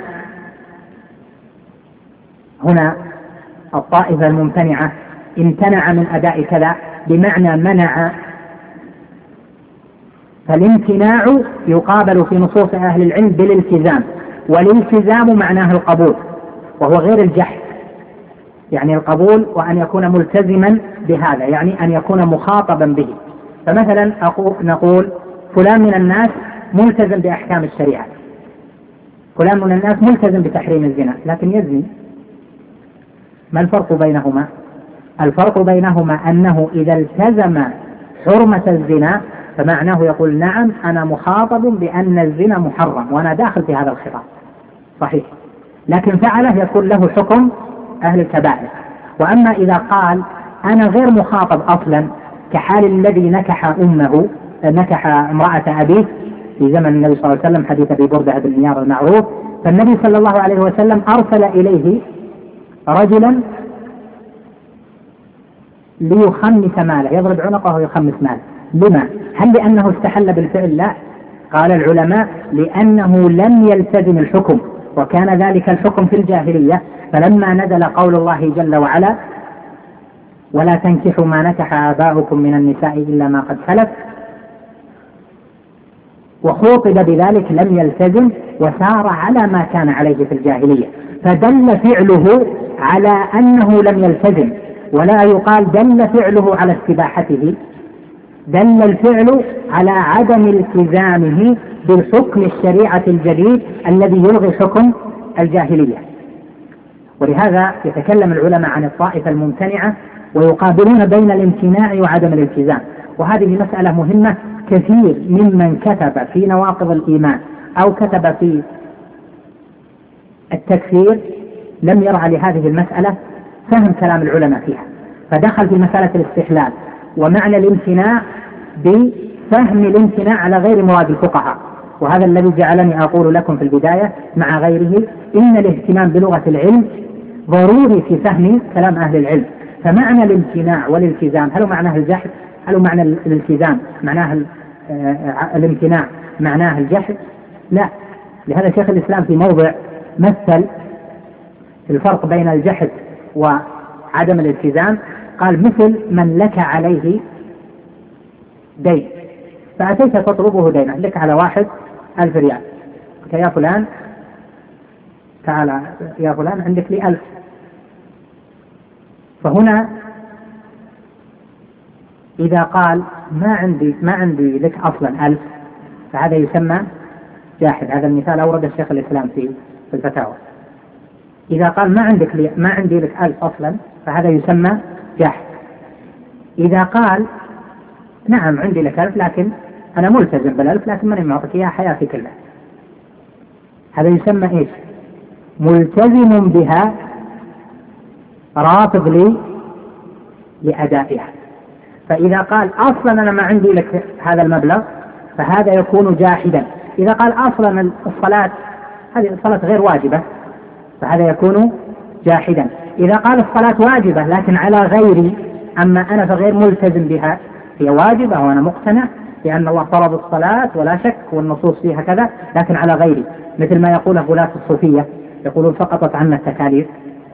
هنا الطائفة الممتنعة امتنع من أداء كذا بمعنى منع، فالامتناع يقابل في نصوص أهل العلم بالالتزام، والالتزام معناه القبول وهو غير الجحد، يعني القبول وأن يكون ملتزما بهذا، يعني أن يكون مخاطبا به. فمثلا نقول فلان من الناس ملتزم بأحكام الشريعة، فلان من الناس ملتزم بتحريم الزنا لكن يزني. ما الفرق بينهما؟ الفرق بينهما أنه إذا التزم حرمة الزنا فمعناه يقول نعم أنا مخاطب بأن الزنا محرم وأنا داخل في هذا الخطاب صحيح، لكن فعله يكون له حكم أهل الكبائر. وأما إذا قال أنا غير مخاطب أصلا، كحال الذي نكح أمه نكح امرأة أبيه في زمن النبي صلى الله عليه وسلم، حديث أبي بردة بن نيار المعروف، فالنبي صلى الله عليه وسلم أرسل إليه رجلا ليخمس ماله، يضرب عنقه ويخمس ماله. لما؟ هل لأنه استحل بالفعل؟ لا، قال العلماء لأنه لم يلتزم الحكم، وكان ذلك الحكم في الجاهلية. فلما نزل قول الله جل وعلا ولا تنكحوا ما نكح آباؤكم من النساء إلا ما قد سلف، وخوطب بذلك لم يلتزم وسار على ما كان عليه في الجاهلية، فدل فعله على أنه لم يلتزم، ولا يقال دل فعله على استباحته، دل الفعل على عدم التزامه بالحكم الشريعة الجديد الذي يلغي حكم الجاهلية. ولهذا يتكلم العلماء عن الطائفة الممتنعة ويقابلون بين الامتناع وعدم الالتزام، وهذه مسألة مهمة. كثير ممن كتب في نواقض الإيمان أو كتب في التكفير لم يرعى لهذه المسألة فهم كلام العلماء فيها، فدخل في مسألة الاستحلال ومعنى الامتناع بفهم الامتناع على غير مراد الفقهاء. وهذا الذي جعلني أقول لكم في البداية مع غيره إن الاهتمام بلغة العلم ضروري في فهم كلام أهل العلم. فمعنى الامتناع والالتزام هل هو معناه الجحد؟ هل هو معنى الالتزام معناه الامتناع معناه الجحد؟ لا. لهذا شيخ الإسلام في موضع مثل الفرق بين الجحد وعدم الالتزام، قال مثل من لك عليه دين فأتيت تطلبه دينا، لك على واحد ألف ريال، يا فلان تعال يا فلان عندك لي ألف. فهنا إذا قال ما عندي ما عندي لك أصلا ألف فهذا يسمى جاحد. هذا المثال أورد الشيخ الإسلام في الفتاوى. إذا قال ما عندك لي ما عندي لك ألف أصلا فهذا يسمى جاحد. إذا قال نعم عندي لك ألف لكن أنا ملتزم بالألف لكن ماني معطيك إياها حياتي كلها، هذا يسمى إيش؟ ملتزم بها رافض لي لأدائها. فإذا قال أصلا أنا ما عندي لك هذا المبلغ فهذا يكون جاحدا. إذا قال أصلا الصلاة هذه الصلاة غير واجبة فهذا يكون جاحدا. إذا قال الصلاة واجبة لكن على غيري أما أنا فغير ملتزم بها، هي واجبة وأنا مقتنع لأن الله فرض الصلاة ولا شك والنصوص فيها كذا لكن على غيري، مثل ما يقوله غلاة الصوفية يقولون سقطت عنا التكاليف.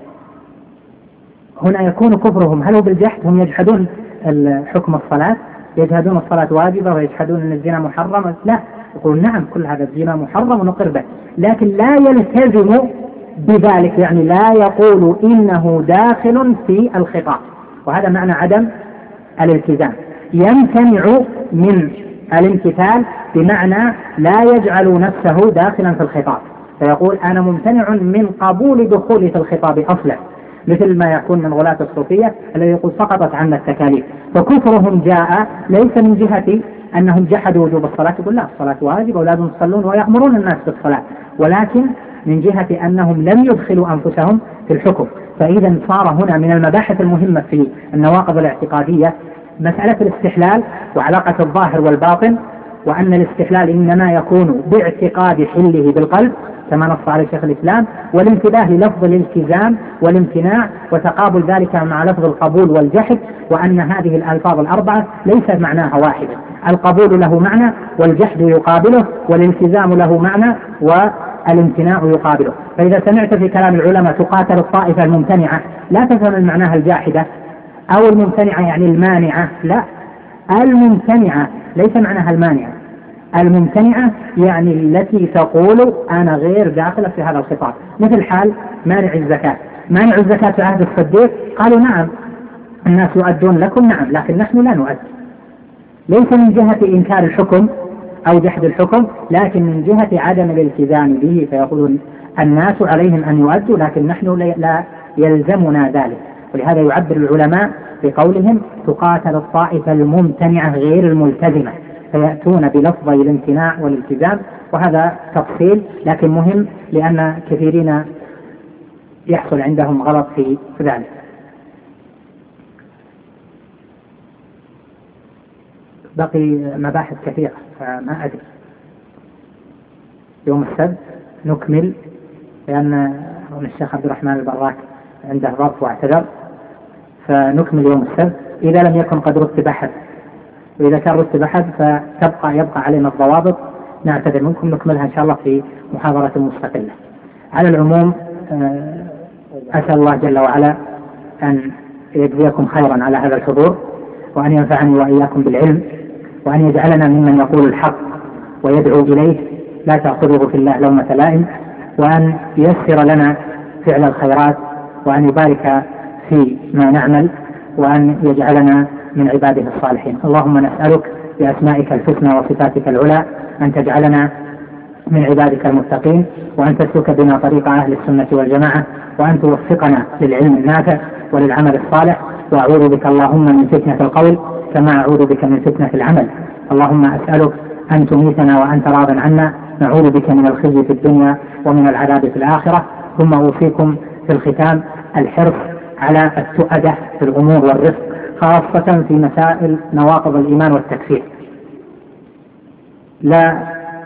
هنا يكون كفرهم هل هو بالجحد؟ هم يجحدون حكم الصلاة، يجحدون الصلاة واجبة ويجحدون أن الزنا محرم. لا، يقول نعم كل هذا الزنا محرم ونقر به لكن لا يلتزم بذلك، يعني لا يقول إنه داخل في الخطاب، وهذا معنى عدم الالتزام. يمتنع من الامتثال بمعنى لا يجعل نفسه داخلا في الخطاب، فيقول أنا ممتنع من قبول دخولي في الخطاب أصلا، مثل ما يكون من غلاة الصوفية الذي يقول سقطت عنا التكاليف. فكفرهم جاء ليس من جهة أنهم جحدوا وجوب الصلاة، يقول لا الصلاة واجبة ولازم يصلون ويأمرون الناس بالصلاة، ولكن من جهة أنهم لم يدخلوا أنفسهم في الحكم. فإذا صار هنا من المباحث المهمة في النواقض الاعتقادية مسألة الاستحلال وعلاقة الظاهر والباطن، وأن الاستحلال إنما يكون باعتقاد حله بالقلب كما نص عليه شيخ الإسلام، والانتباه للفظ الالتزام والامتناع وتقابل ذلك مع لفظ القبول والجحد، وأن هذه الألفاظ الأربعة ليس معناها واحدة، القبول له معنى والجحد يقابله والالتزام له معنى والامتناع يقابله. فإذا سمعت في كلام العلماء تقاتل الطائفة الممتنعة لا تفهم المعناها الجاحدة أو الممتنعة يعني المانعة، لا، الممتنعة ليس معناها المانعة، الممتنعة يعني التي تقول أنا غير داخلة في هذا الخطاب، مثل حال مانع الزكاة. مانع الزكاة في عهد الصديق قالوا نعم الناس يؤدون لكم، نعم لكن نحن لا نؤدي، ليس من جهة إنكار الحكم أو جحد الحكم لكن من جهة عدم الالتزام به، فيقولون الناس عليهم أن يؤدوا لكن نحن لا يلزمنا ذلك. ولهذا يعبر العلماء بقولهم تقاتل الطائفة الممتنعة غير الملتزمة، فيأتون بلفظي الامتناع والالتزام، وهذا تفصيل لكن مهم لأن كثيرين يحصل عندهم غلط في ذلك. بقي مباحث كثيرة فما أدري يوم السبت نكمل، لأن الشيخ عبد الرحمن البراك عنده ظرف واعتذر، فنكمل يوم السبت إذا لم يكن قد رتب أحد، وإذا كان رتب أحد فتبقى يبقى علينا الضوابط نعتذر منكم، نكملها إن شاء الله في محاضرة مستقلة. على العموم أسأل الله جل وعلا أن يجزيكم خيرا على هذا الحضور، وأن ينفعني وإياكم بالعلم، وأن يجعلنا ممن يقول الحق ويدعو إليه لا تأخذه في الله لومة لائم، وأن ييسر لنا فعل الخيرات، وأن يبارك في ما نعمل، وأن يجعلنا من عباده الصالحين. اللهم نسألك بأسمائك الحسنى وصفاتك العلى أن تجعلنا من عبادك المتقين، وأن تسلك بنا طريق أهل السنة والجماعة، وأن توفقنا للعلم النافع وللعمل الصالح. وأعوذ بك اللهم من فتنة القول كما أعوذ بك من فتنة العمل. اللهم أسألك أن تميتنا وأنت راض عنا، نعوذ بك من الخزي في الدنيا ومن العذاب في الآخرة. ثم أوصيكم في الختام الحرص على التؤدة في الأمور والرفق، خاصة في مسائل نواقض الإيمان والتكفير. لا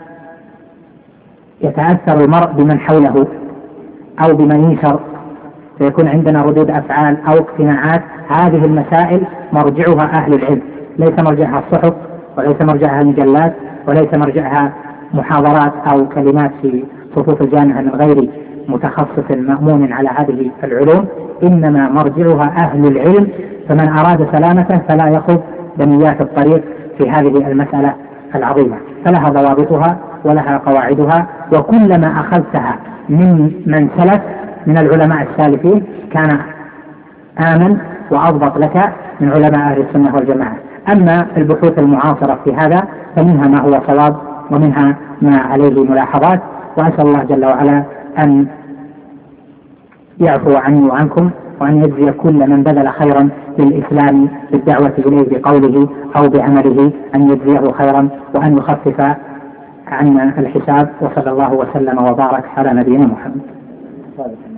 يتأثر المرء بمن حوله أو بمن ينشر فيكون عندنا ردود أفعال أو اقتناعات. هذه المسائل مرجعها أهل العلم، ليس مرجعها الصحف، وليس مرجعها المجلات، وليس مرجعها محاضرات أو كلمات في صفوف الجامعة من غير متخصص مأمون على هذه العلوم، إنما مرجعها أهل العلم. فمن أراد سلامة فلا يخض بنيات الطريق في هذه المسألة العظيمة، فلها ضوابطها ولها قواعدها، وكلما أخذتها من من سلف من العلماء السالفين كان آمن وأضبط لك من علماء أهل السنة والجماعة. أما البحوث المعاصرة في هذا فمنها ما هو صواب ومنها ما عليه ملاحظات، وأسأل الله جل وعلا أن يعفو عني وعنكم، وأن يجزي كل من بذل خيرا للإسلام بالدعوة إليه بقوله أو بعمله، أن يجزيه خيرا وأن يخفف عنا الحساب. وصلى الله وسلم وبارك على نبينا محمد.